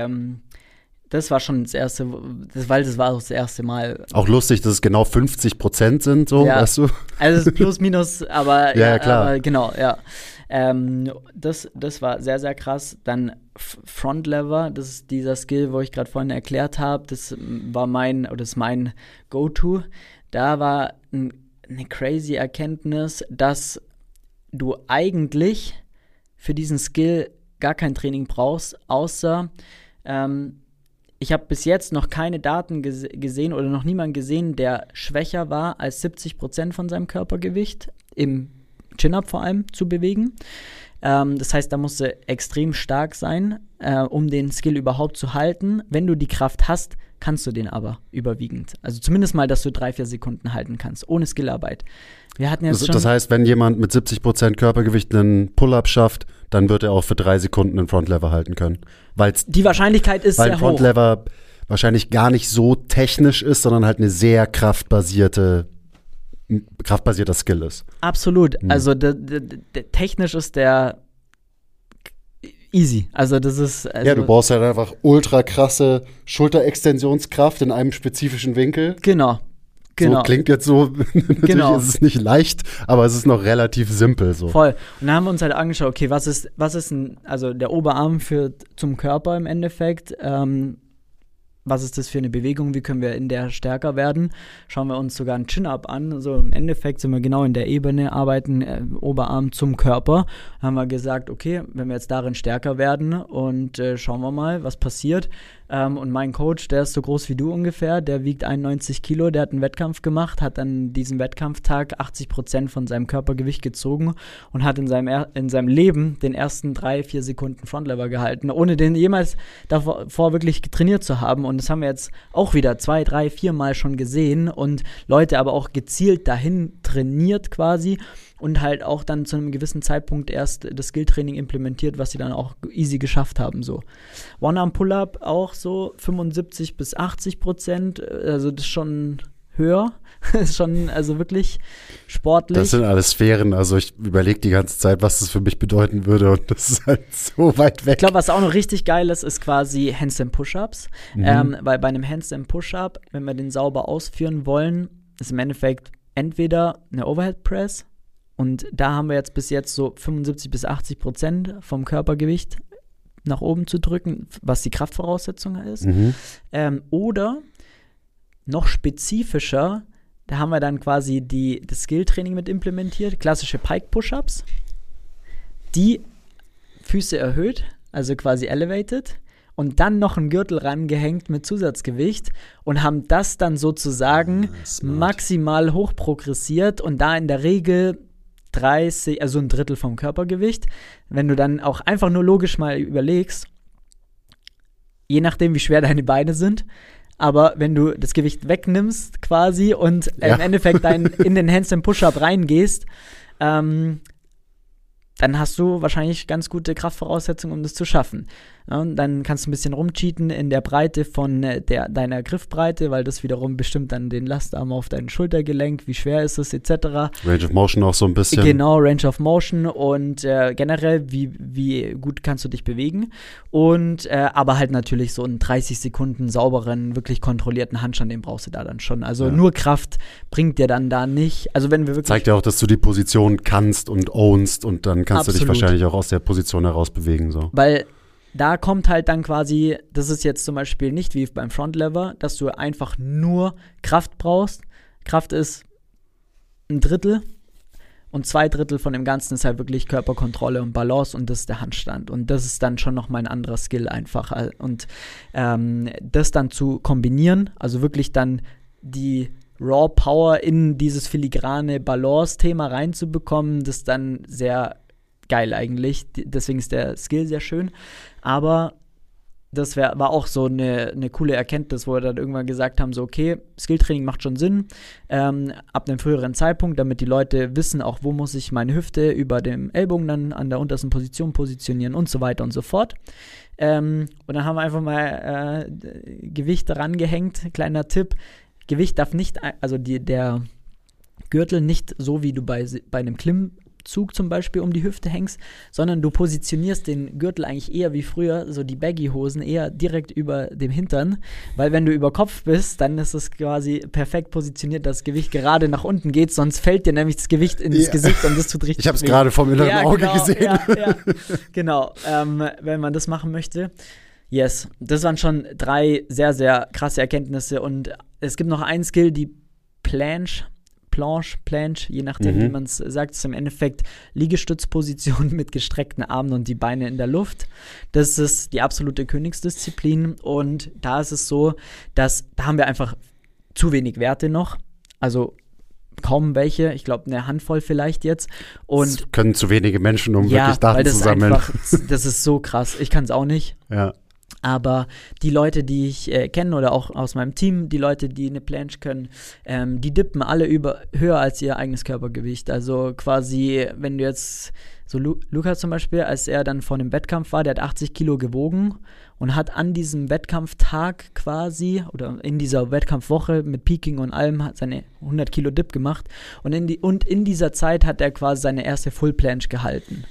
das war schon das erste, weil das war auch das erste Mal. Auch lustig, dass es genau 50% sind, so, weißt du? Also es ist plus, minus, aber ja, klar. Aber genau, ja. Das war sehr, sehr krass. Dann Front Lever, das ist dieser Skill, wo ich gerade vorhin erklärt habe, das war mein Go-To. Da war eine crazy Erkenntnis, dass du eigentlich für diesen Skill gar kein Training brauchst, außer ich habe bis jetzt noch keine Daten gesehen oder noch niemanden gesehen, der schwächer war als 70% von seinem Körpergewicht im Chin-Up vor allem zu bewegen. Das heißt, da musst du extrem stark sein, um den Skill überhaupt zu halten. Wenn du die Kraft hast, kannst du den aber überwiegend. Also zumindest mal, dass du 3-4 Sekunden halten kannst, ohne Skillarbeit. Wir hatten jetzt das heißt, wenn jemand mit 70% Körpergewicht einen Pull-Up schafft, dann wird er auch für 3 Sekunden einen Front-Lever halten können. Die Wahrscheinlichkeit ist sehr hoch. Weil ein Front-Lever wahrscheinlich gar nicht so technisch ist, sondern halt eine sehr kraftbasierter Skill ist. Absolut. Also technisch ist der easy. Also das ist ja, du brauchst halt einfach ultra krasse Schulterextensionskraft in einem spezifischen Winkel. Genau. So klingt jetzt so, natürlich ist es nicht leicht, aber es ist noch relativ simpel so. Voll. Und dann haben wir uns halt angeschaut, okay, was ist also der Oberarm zum Körper im Endeffekt, was ist das für eine Bewegung, wie können wir in der stärker werden? Schauen wir uns sogar einen Chin-Up an, also im Endeffekt sind wir genau in der Ebene, arbeiten Oberarm zum Körper. Dann haben wir gesagt, okay, wenn wir jetzt darin stärker werden und schauen wir mal, was passiert. Und mein Coach, der ist so groß wie du ungefähr, der wiegt 91 Kilo, der hat einen Wettkampf gemacht, hat an diesem Wettkampftag 80% von seinem Körpergewicht gezogen und hat in seinem Leben den ersten 3-4 Sekunden Frontlever gehalten, ohne den jemals davor wirklich trainiert zu haben. Und das haben wir jetzt auch wieder 2, 3, 4 Mal schon gesehen und Leute aber auch gezielt dahin trainiert quasi. und halt auch dann zu einem gewissen Zeitpunkt erst das Skilltraining implementiert, was sie dann auch easy geschafft haben. So. One-Arm-Pull-Up auch so 75-80%, also das ist schon höher. Ist schon, also wirklich sportlich. Das sind alles Sphären, also ich überlege die ganze Zeit, was das für mich bedeuten würde und das ist halt so weit weg. Ich glaube, was auch noch richtig geil ist quasi Handstand-Push-Ups, weil bei einem Handstand-Push-Up, wenn wir den sauber ausführen wollen, ist im Endeffekt entweder eine Overhead-Press und da haben wir jetzt bis jetzt so 75-80% vom Körpergewicht nach oben zu drücken, was die Kraftvoraussetzung ist, oder noch spezifischer, da haben wir dann quasi das Skill-Training mit implementiert, klassische Pike-Push-Ups, die Füße erhöht, also quasi elevated, und dann noch einen Gürtel rangehängt mit Zusatzgewicht und haben das dann sozusagen maximal hochprogressiert und da in der Regel 30, also ein Drittel vom Körpergewicht. Wenn du dann auch einfach nur logisch mal überlegst, je nachdem, wie schwer deine Beine sind, aber wenn du das Gewicht wegnimmst quasi und im Endeffekt in den Handstand Push-Up reingehst, dann hast du wahrscheinlich ganz gute Kraftvoraussetzungen, um das zu schaffen. Ja, und dann kannst du ein bisschen rumcheaten in der Breite von deiner Griffbreite, weil das wiederum bestimmt dann den Lastarm auf dein Schultergelenk, wie schwer ist es, etc. Range of Motion auch so ein bisschen. Genau, Range of Motion und generell, wie gut kannst du dich bewegen. Und aber halt natürlich so einen 30 Sekunden sauberen, wirklich kontrollierten Handstand, den brauchst du da dann schon. Also nur Kraft bringt dir dann da nicht. Also wenn wir wirklich zeigt ja auch, dass du die Position kannst und ownst und dann kannst du dich wahrscheinlich auch aus der Position heraus bewegen. So. Weil da kommt halt dann quasi, das ist jetzt zum Beispiel nicht wie beim Frontlever, dass du einfach nur Kraft brauchst. Kraft ist ein Drittel und 2/3 von dem Ganzen ist halt wirklich Körperkontrolle und Balance und das ist der Handstand. Und das ist dann schon nochmal ein anderer Skill einfach. Und das dann zu kombinieren, also wirklich dann die Raw Power in dieses filigrane Balance-Thema reinzubekommen, das ist dann sehr geil eigentlich. Deswegen ist der Skill sehr schön. Aber das war auch so eine coole Erkenntnis, wo wir dann irgendwann gesagt haben, so okay, Skilltraining macht schon Sinn, ab einem früheren Zeitpunkt, damit die Leute wissen, auch wo muss ich meine Hüfte über dem Ellbogen dann an der untersten Position positionieren und so weiter und so fort. Und dann haben wir einfach mal Gewicht daran gehängt, kleiner Tipp, Gewicht darf nicht, also der Gürtel nicht so, wie du bei einem Klimmzug zum Beispiel um die Hüfte hängst, sondern du positionierst den Gürtel eigentlich eher wie früher, so die Baggy-Hosen eher direkt über dem Hintern, weil wenn du über Kopf bist, dann ist es quasi perfekt positioniert, dass das Gewicht gerade nach unten geht, sonst fällt dir nämlich das Gewicht ins Gesicht und das tut richtig weh. Ich habe es gerade vom inneren Auge gesehen. Ja, genau, wenn man das machen möchte. Yes, das waren schon 3 sehr, sehr krasse Erkenntnisse und es gibt noch einen Skill, die Planche, je nachdem, wie man es sagt, ist im Endeffekt Liegestützposition mit gestreckten Armen und die Beine in der Luft. Das ist die absolute Königsdisziplin und da ist es so, dass da haben wir einfach zu wenig Werte noch, also kaum welche, ich glaube eine Handvoll vielleicht jetzt. Und das können zu wenige Menschen, um wirklich Daten zu sammeln. Das ist so krass, ich kann es auch nicht. Ja. Aber die Leute, die ich kenne oder auch aus meinem Team, die Leute, die eine Planche können, die dippen alle höher als ihr eigenes Körpergewicht. Also quasi, wenn du jetzt, so Lukas zum Beispiel, als er dann vor einem Wettkampf war, der hat 80 Kilo gewogen und hat an diesem Wettkampftag quasi oder in dieser Wettkampfwoche mit Peaking und allem hat seine 100 Kilo Dip gemacht und in dieser Zeit hat er quasi seine erste Full Planche gehalten.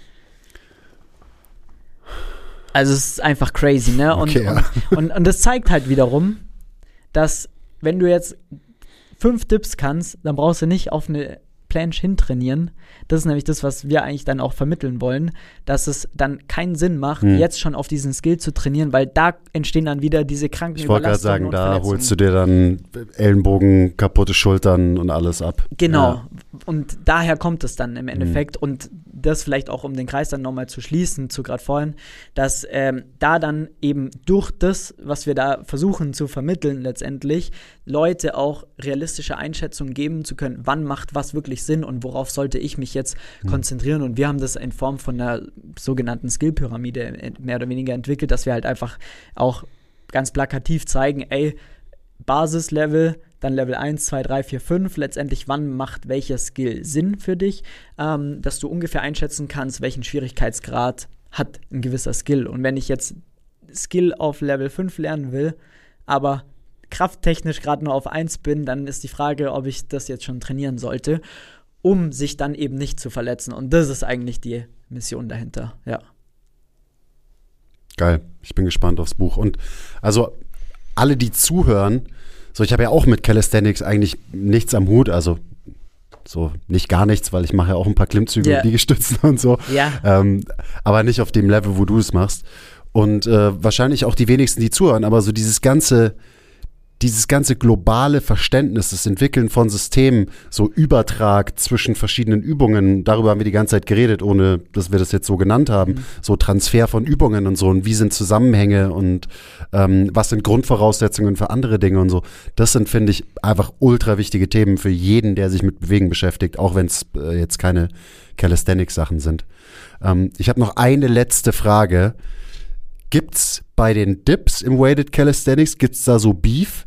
Also es ist einfach crazy, ne? Okay, und das zeigt halt wiederum, dass wenn du jetzt 5 Dips kannst, dann brauchst du nicht auf eine Planche hintrainieren. Das ist nämlich das, was wir eigentlich dann auch vermitteln wollen, dass es dann keinen Sinn macht, jetzt schon auf diesen Skill zu trainieren, weil da entstehen dann wieder diese kranken Überlastungen. Ich wollte gerade sagen, da holst du dir dann Ellenbogen, kaputte Schultern und alles ab. Genau. Ja. Und daher kommt es dann im Endeffekt und das vielleicht auch, um den Kreis dann nochmal zu schließen, zu gerade vorhin, dass da dann eben durch das, was wir da versuchen zu vermitteln letztendlich, Leute auch realistische Einschätzungen geben zu können, wann macht was wirklich Sinn und worauf sollte ich mich jetzt konzentrieren. Und wir haben das in Form von einer sogenannten Skill-Pyramide mehr oder weniger entwickelt, dass wir halt einfach auch ganz plakativ zeigen, ey, Basislevel, dann Level 1, 2, 3, 4, 5, letztendlich wann macht welcher Skill Sinn für dich, dass du ungefähr einschätzen kannst, welchen Schwierigkeitsgrad hat ein gewisser Skill. Und wenn ich jetzt Skill auf Level 5 lernen will, aber krafttechnisch gerade nur auf 1 bin, dann ist die Frage, ob ich das jetzt schon trainieren sollte, um sich dann eben nicht zu verletzen. Und das ist eigentlich die Mission dahinter, ja. Geil, ich bin gespannt aufs Buch. Und also alle, die zuhören, so ich habe ja auch mit Calisthenics eigentlich nichts am Hut, also so nicht gar nichts, weil ich mache ja auch ein paar Klimmzüge und Liegestützen und so, aber nicht auf dem Level, wo du es machst. Und wahrscheinlich auch die wenigsten, die zuhören, aber so dieses ganze globale Verständnis, das Entwickeln von Systemen, so Übertrag zwischen verschiedenen Übungen, darüber haben wir die ganze Zeit geredet, ohne dass wir das jetzt so genannt haben, so Transfer von Übungen und so und wie sind Zusammenhänge und was sind Grundvoraussetzungen für andere Dinge und so. Das sind, finde ich, einfach ultra wichtige Themen für jeden, der sich mit Bewegen beschäftigt, auch wenn es jetzt keine Calisthenics-Sachen sind. Ich habe noch eine letzte Frage. Gibt's bei den Dips im Weighted Calisthenics, gibt's da so Beef,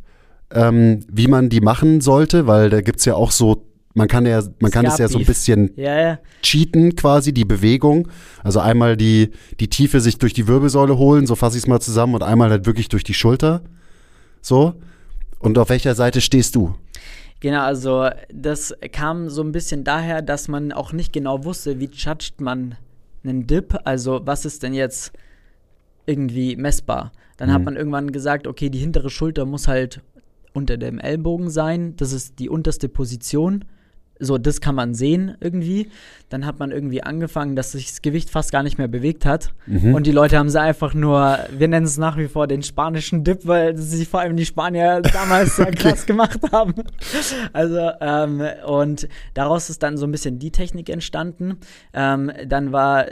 wie man die machen sollte? Weil da gibt's ja auch so, man kann es ja so ein bisschen cheaten quasi, die Bewegung. Also einmal die Tiefe sich durch die Wirbelsäule holen, so fasse ich es mal zusammen, und einmal halt wirklich durch die Schulter. So. Und auf welcher Seite stehst du? Genau, also das kam so ein bisschen daher, dass man auch nicht genau wusste, wie judgt man einen Dip. Also was ist denn jetzt irgendwie messbar. Dann hat man irgendwann gesagt, okay, die hintere Schulter muss halt unter dem Ellbogen sein. Das ist die unterste Position. So, das kann man sehen irgendwie. Dann hat man irgendwie angefangen, dass sich das Gewicht fast gar nicht mehr bewegt hat. Und die Leute haben sie einfach nur, wir nennen es nach wie vor den spanischen Dip, weil sich vor allem die Spanier damals sehr krass gemacht haben. Also, und daraus ist dann so ein bisschen die Technik entstanden. Dann war,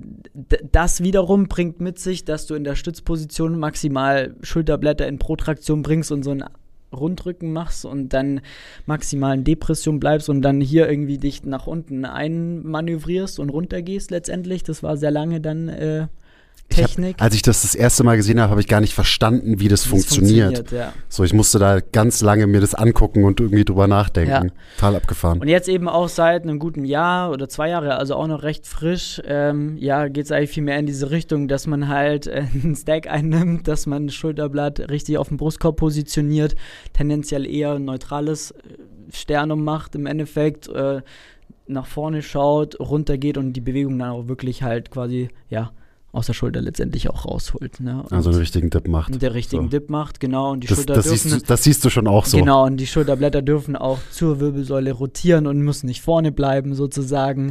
das wiederum bringt mit sich, dass du in der Stützposition maximal Schulterblätter in Protraktion bringst und so ein Rundrücken machst und dann maximal in Depression bleibst und dann hier irgendwie dich nach unten einmanövrierst und runtergehst letztendlich. Das war sehr lange dann Technik. Als ich das erste Mal gesehen habe, habe ich gar nicht verstanden, wie das funktioniert. Ja. So, ich musste da ganz lange mir das angucken und irgendwie drüber nachdenken. Ja. Total abgefahren. Und jetzt eben auch seit einem guten Jahr oder 2 Jahre, also auch noch recht frisch, geht es eigentlich viel mehr in diese Richtung, dass man halt einen Stack einnimmt, dass man das Schulterblatt richtig auf dem Brustkorb positioniert, tendenziell eher ein neutrales Sternum macht im Endeffekt, nach vorne schaut, runtergeht und die Bewegung dann auch wirklich halt quasi, aus der Schulter letztendlich auch rausholt. Ne? Also einen richtigen Dip macht. Und der richtigen Dip macht, genau. Und die das siehst du schon auch so. Genau, und die Schulterblätter dürfen auch zur Wirbelsäule rotieren und müssen nicht vorne bleiben, sozusagen.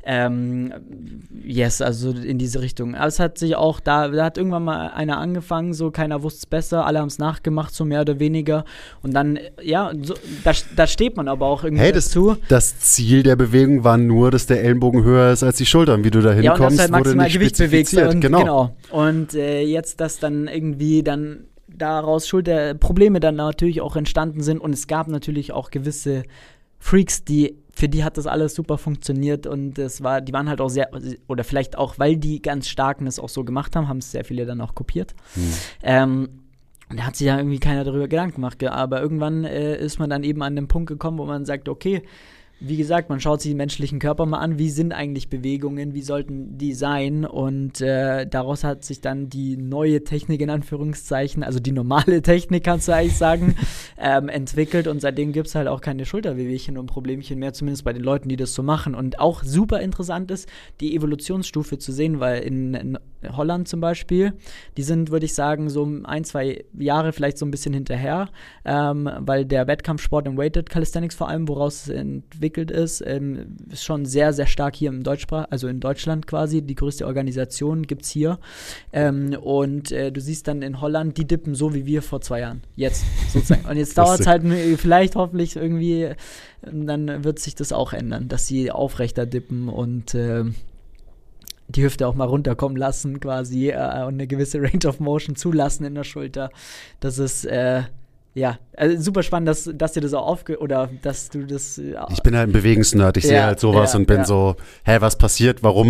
Also in diese Richtung. Aber es hat sich auch, da hat irgendwann mal einer angefangen, so keiner wusste es besser, alle haben es nachgemacht, so mehr oder weniger. Und dann, so, da steht man aber auch irgendwie dazu. Das Ziel der Bewegung war nur, dass der Ellenbogen höher ist als die Schultern. Wie du da hinkommst, und dass halt maximal nicht Gewicht bewegt. Genau. Und jetzt, dass dann irgendwie dann daraus Schulterprobleme dann natürlich auch entstanden sind und es gab natürlich auch gewisse Freaks, für die hat das alles super funktioniert und die waren halt auch sehr, oder vielleicht auch, weil die ganz starken das auch so gemacht haben es sehr viele dann auch kopiert. Und da hat sich ja irgendwie keiner darüber Gedanken gemacht, aber irgendwann ist man dann eben an den Punkt gekommen, wo man sagt, okay, wie gesagt, man schaut sich den menschlichen Körper mal an, wie sind eigentlich Bewegungen, wie sollten die sein und daraus hat sich dann die neue Technik in Anführungszeichen, also die normale Technik kannst du eigentlich sagen, entwickelt und seitdem gibt es halt auch keine Schulterwehwehchen und Problemchen mehr, zumindest bei den Leuten, die das so machen und auch super interessant ist, die Evolutionsstufe zu sehen, weil in Holland zum Beispiel, die sind, würde ich sagen, so 1-2 Jahre vielleicht so ein bisschen hinterher, weil der Wettkampfsport im Weighted Calisthenics vor allem, woraus es entwickelt ist schon sehr, sehr stark hier in Deutschland quasi. Die größte Organisation gibt es hier. Und du siehst dann in Holland, die dippen so wie wir vor 2 Jahren. Jetzt sozusagen. Und jetzt dauert es halt vielleicht hoffentlich irgendwie, dann wird sich das auch ändern, dass sie aufrechter dippen und die Hüfte auch mal runterkommen lassen quasi und eine gewisse Range of Motion zulassen in der Schulter. Das ist also super spannend, dass dir das auch dass du das. Ich bin halt ein Bewegungsnerd, ich sehe halt sowas und bin so, was passiert, warum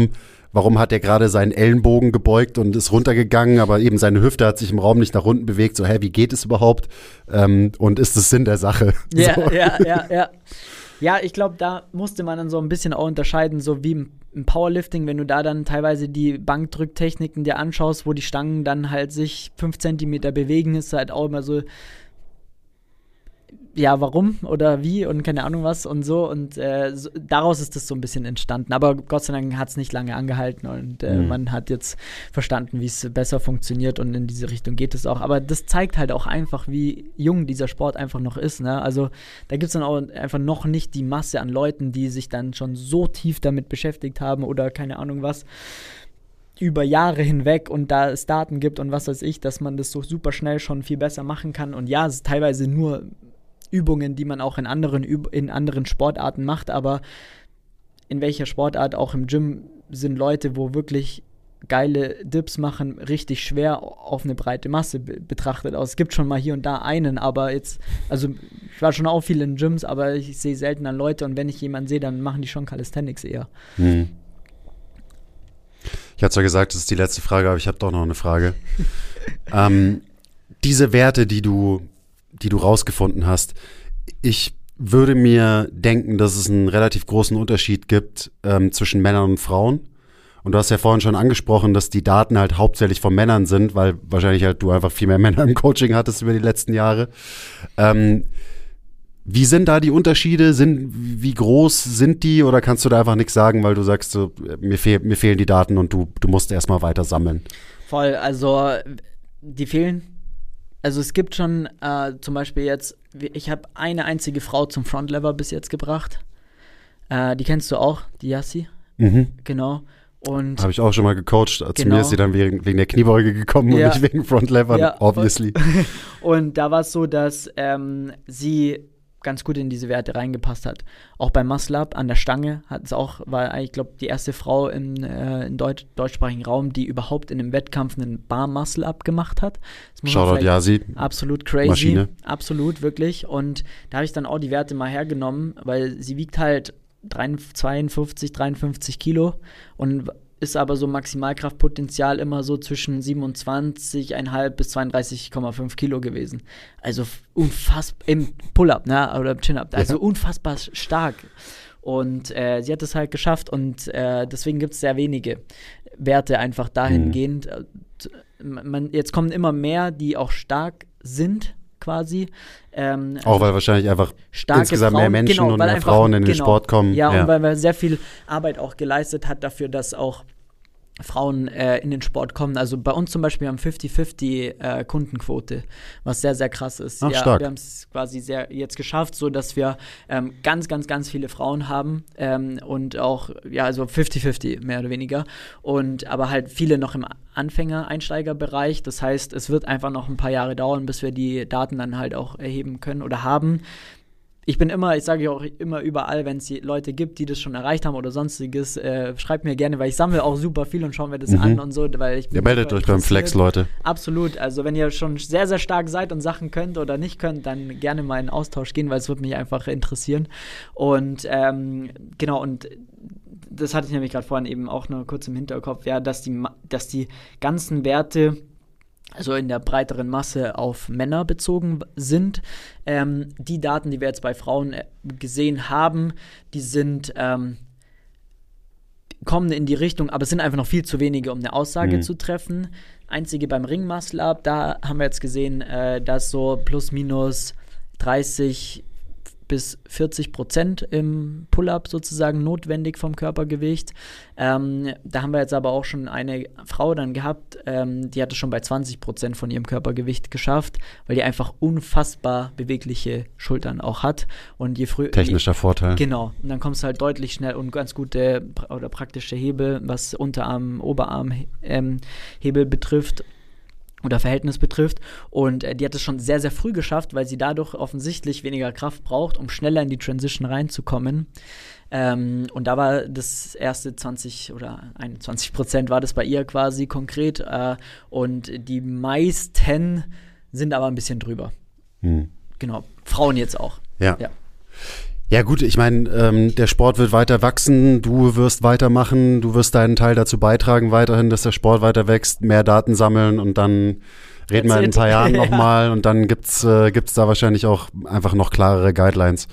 warum hat er gerade seinen Ellenbogen gebeugt und ist runtergegangen, aber eben seine Hüfte hat sich im Raum nicht nach unten bewegt, so, wie geht es überhaupt? Und ist es Sinn der Sache? Ja, so. ja. Ja, ich glaube, da musste man dann so ein bisschen auch unterscheiden, so wie im Powerlifting, wenn du da dann teilweise die Bankdrücktechniken dir anschaust, wo die Stangen dann halt sich 5 Zentimeter bewegen, ist halt auch immer so, ja, warum oder wie und keine Ahnung was und so. Und daraus ist das so ein bisschen entstanden. Aber Gott sei Dank hat es nicht lange angehalten und man hat jetzt verstanden, wie es besser funktioniert und in diese Richtung geht es auch. Aber das zeigt halt auch einfach, wie jung dieser Sport einfach noch ist. Ne? Also da gibt es dann auch einfach noch nicht die Masse an Leuten, die sich dann schon so tief damit beschäftigt haben oder keine Ahnung was über Jahre hinweg und da es Daten gibt und was weiß ich, dass man das so super schnell schon viel besser machen kann. Und ja, es ist teilweise nur Übungen, die man auch in anderen Sportarten macht, aber in welcher Sportart, auch im Gym, sind Leute, wo wirklich geile Dips machen, richtig schwer auf eine breite Masse betrachtet aus. Es gibt schon mal hier und da einen, aber jetzt, also ich war schon auch viel in Gyms, aber ich sehe selten an Leute und wenn ich jemanden sehe, dann machen die schon Calisthenics eher. Ich hatte zwar gesagt, das ist die letzte Frage, aber ich habe doch noch eine Frage. Diese Werte, die du rausgefunden hast, ich würde mir denken, dass es einen relativ großen Unterschied gibt zwischen Männern und Frauen. Und du hast ja vorhin schon angesprochen, dass die Daten halt hauptsächlich von Männern sind, weil wahrscheinlich halt du einfach viel mehr Männer im Coaching hattest über die letzten Jahre. Wie sind da die Unterschiede? Wie groß sind die? Oder kannst du da einfach nichts sagen, weil du sagst, so, mir fehlen die Daten und du musst erstmal weiter sammeln? Voll, also die fehlen. Also es gibt schon zum Beispiel jetzt, ich habe eine einzige Frau zum Frontlever bis jetzt gebracht. Die kennst du auch, die Yassi. Genau. Und habe ich auch schon mal gecoacht. Zu genau. mir ist sie dann wegen der Kniebeuge gekommen und nicht wegen Frontlever, obviously. Und da war es so, dass sie ganz gut in diese Werte reingepasst hat. Auch beim Muscle-Up an der Stange war eigentlich, glaube ich, die erste Frau im deutschsprachigen Raum, die überhaupt in einem Wettkampf einen Bar-Muscle-Up gemacht hat. Shoutout Yasi. Absolut crazy. Maschine. Absolut, wirklich. Und da habe ich dann auch die Werte mal hergenommen, weil sie wiegt halt 52, 53 Kilo und ist aber so Maximalkraftpotenzial immer so zwischen 27,5 bis 32,5 Kilo gewesen. Also unfassbar, im Pull-Up, ne, oder Chin-Up, also unfassbar stark. Und sie hat es halt geschafft und deswegen gibt es sehr wenige Werte einfach dahingehend. Jetzt kommen immer mehr, die auch stark sind, quasi. Auch weil wahrscheinlich einfach insgesamt Frauen, mehr Menschen und mehr Frauen in den Sport kommen. Ja, und weil man sehr viel Arbeit auch geleistet hat dafür, dass auch Frauen in den Sport kommen. Also bei uns zum Beispiel haben 50-50 Kundenquote, was sehr, sehr krass ist. Ach, stark. Wir haben es quasi jetzt geschafft, so dass wir ganz, ganz, ganz viele Frauen haben und auch, ja, also 50-50 mehr oder weniger. Aber halt viele noch im Anfänger-Einsteigerbereich. Das heißt, es wird einfach noch ein paar Jahre dauern, bis wir die Daten dann halt auch erheben können oder haben. Ich sage ja auch immer überall, wenn es Leute gibt, die das schon erreicht haben oder sonstiges, schreibt mir gerne, weil ich sammle auch super viel und schaue mir das an und so. Weil ihr meldet euch beim Flex, Leute. Absolut. Also wenn ihr schon sehr, sehr stark seid und Sachen könnt oder nicht könnt, dann gerne mal in Austausch gehen, weil es würde mich einfach interessieren. Und genau, und das hatte ich nämlich gerade vorhin eben auch nur kurz im Hinterkopf, ja, dass die ganzen Werte also in der breiteren Masse auf Männer bezogen sind. Die Daten, die wir jetzt bei Frauen gesehen haben, die kommen in die Richtung, aber es sind einfach noch viel zu wenige, um eine Aussage zu treffen. Einzige beim Ring-Muscle-Up, da haben wir jetzt gesehen, dass so plus minus 30 bis 40% im Pull-Up sozusagen notwendig vom Körpergewicht. Da haben wir jetzt aber auch schon eine Frau dann gehabt, die hat es schon bei 20% von ihrem Körpergewicht geschafft, weil die einfach unfassbar bewegliche Schultern auch hat. Und je früher technischer Vorteil. Genau. Und dann kommst du halt deutlich schnell und ganz gute oder praktische Hebel, was Unterarm, Oberarm Hebel betrifft oder Verhältnis betrifft. Und die hat es schon sehr, sehr früh geschafft, weil sie dadurch offensichtlich weniger Kraft braucht, um schneller in die Transition reinzukommen. Und da war das erste 20 oder 21% war das bei ihr quasi konkret. Und die meisten sind aber ein bisschen drüber. Genau. Frauen jetzt auch. Ja. Ja gut, ich meine, der Sport wird weiter wachsen, du wirst weitermachen, du wirst deinen Teil dazu beitragen weiterhin, dass der Sport weiter wächst, mehr Daten sammeln und dann reden wir in ein paar Jahren nochmal und dann gibt's da wahrscheinlich auch einfach noch klarere Guidelines.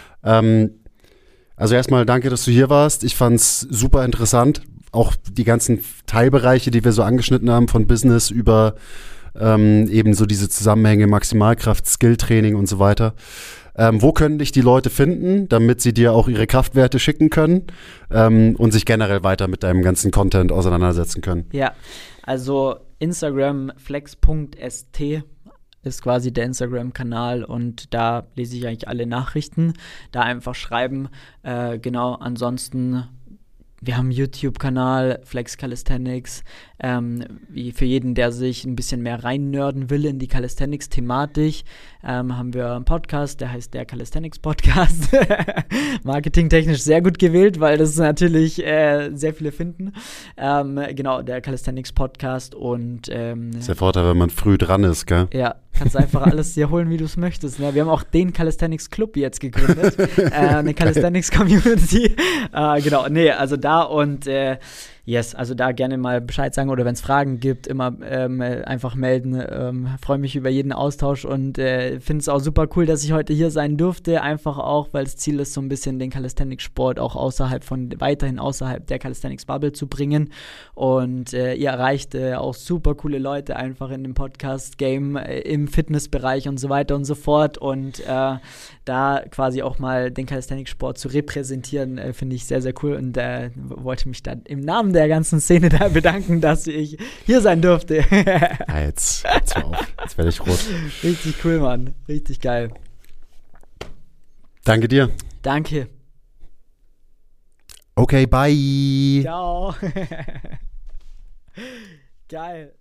Also erstmal danke, dass du hier warst. Ich fand's super interessant, auch die ganzen Teilbereiche, die wir so angeschnitten haben, von Business über eben so diese Zusammenhänge, Maximalkraft, Skilltraining und so weiter. Wo können dich die Leute finden, damit sie dir auch ihre Kraftwerte schicken können und sich generell weiter mit deinem ganzen Content auseinandersetzen können? Ja, also Instagram flex.st ist quasi der Instagram-Kanal und da lese ich eigentlich alle Nachrichten. Da einfach schreiben. Genau, ansonsten, wir haben einen YouTube-Kanal, Flex Calisthenics, wie für jeden, der sich ein bisschen mehr reinnörden will in die Calisthenics-Thematik, haben wir einen Podcast, der heißt der Calisthenics-Podcast. Marketingtechnisch sehr gut gewählt, weil das natürlich sehr viele finden. Genau, der Calisthenics-Podcast und das ist der Vorteil, wenn man früh dran ist, gell? Ja, kannst einfach alles dir holen, wie du es möchtest. Ne? Wir haben auch den Calisthenics Club jetzt gegründet, eine Calisthenics Community. Genau, nee, also da und yes, also da gerne mal Bescheid sagen oder wenn es Fragen gibt, immer einfach melden. Freue mich über jeden Austausch und finde es auch super cool, dass ich heute hier sein durfte. Einfach auch, weil das Ziel ist, so ein bisschen den Calisthenics-Sport auch weiterhin außerhalb der Calisthenics-Bubble zu bringen. Und ihr erreicht auch super coole Leute einfach in dem Podcast-Game, im Fitnessbereich und so weiter und so fort. Und da quasi auch mal den Calisthenics-Sport zu repräsentieren, finde ich sehr, sehr cool und wollte mich dann im Namen der ganzen Szene da bedanken, dass ich hier sein durfte. Ja, jetzt hör auf. Jetzt werde ich rot. Richtig cool, Mann. Richtig geil. Danke dir. Danke. Okay, bye. Ciao. Geil.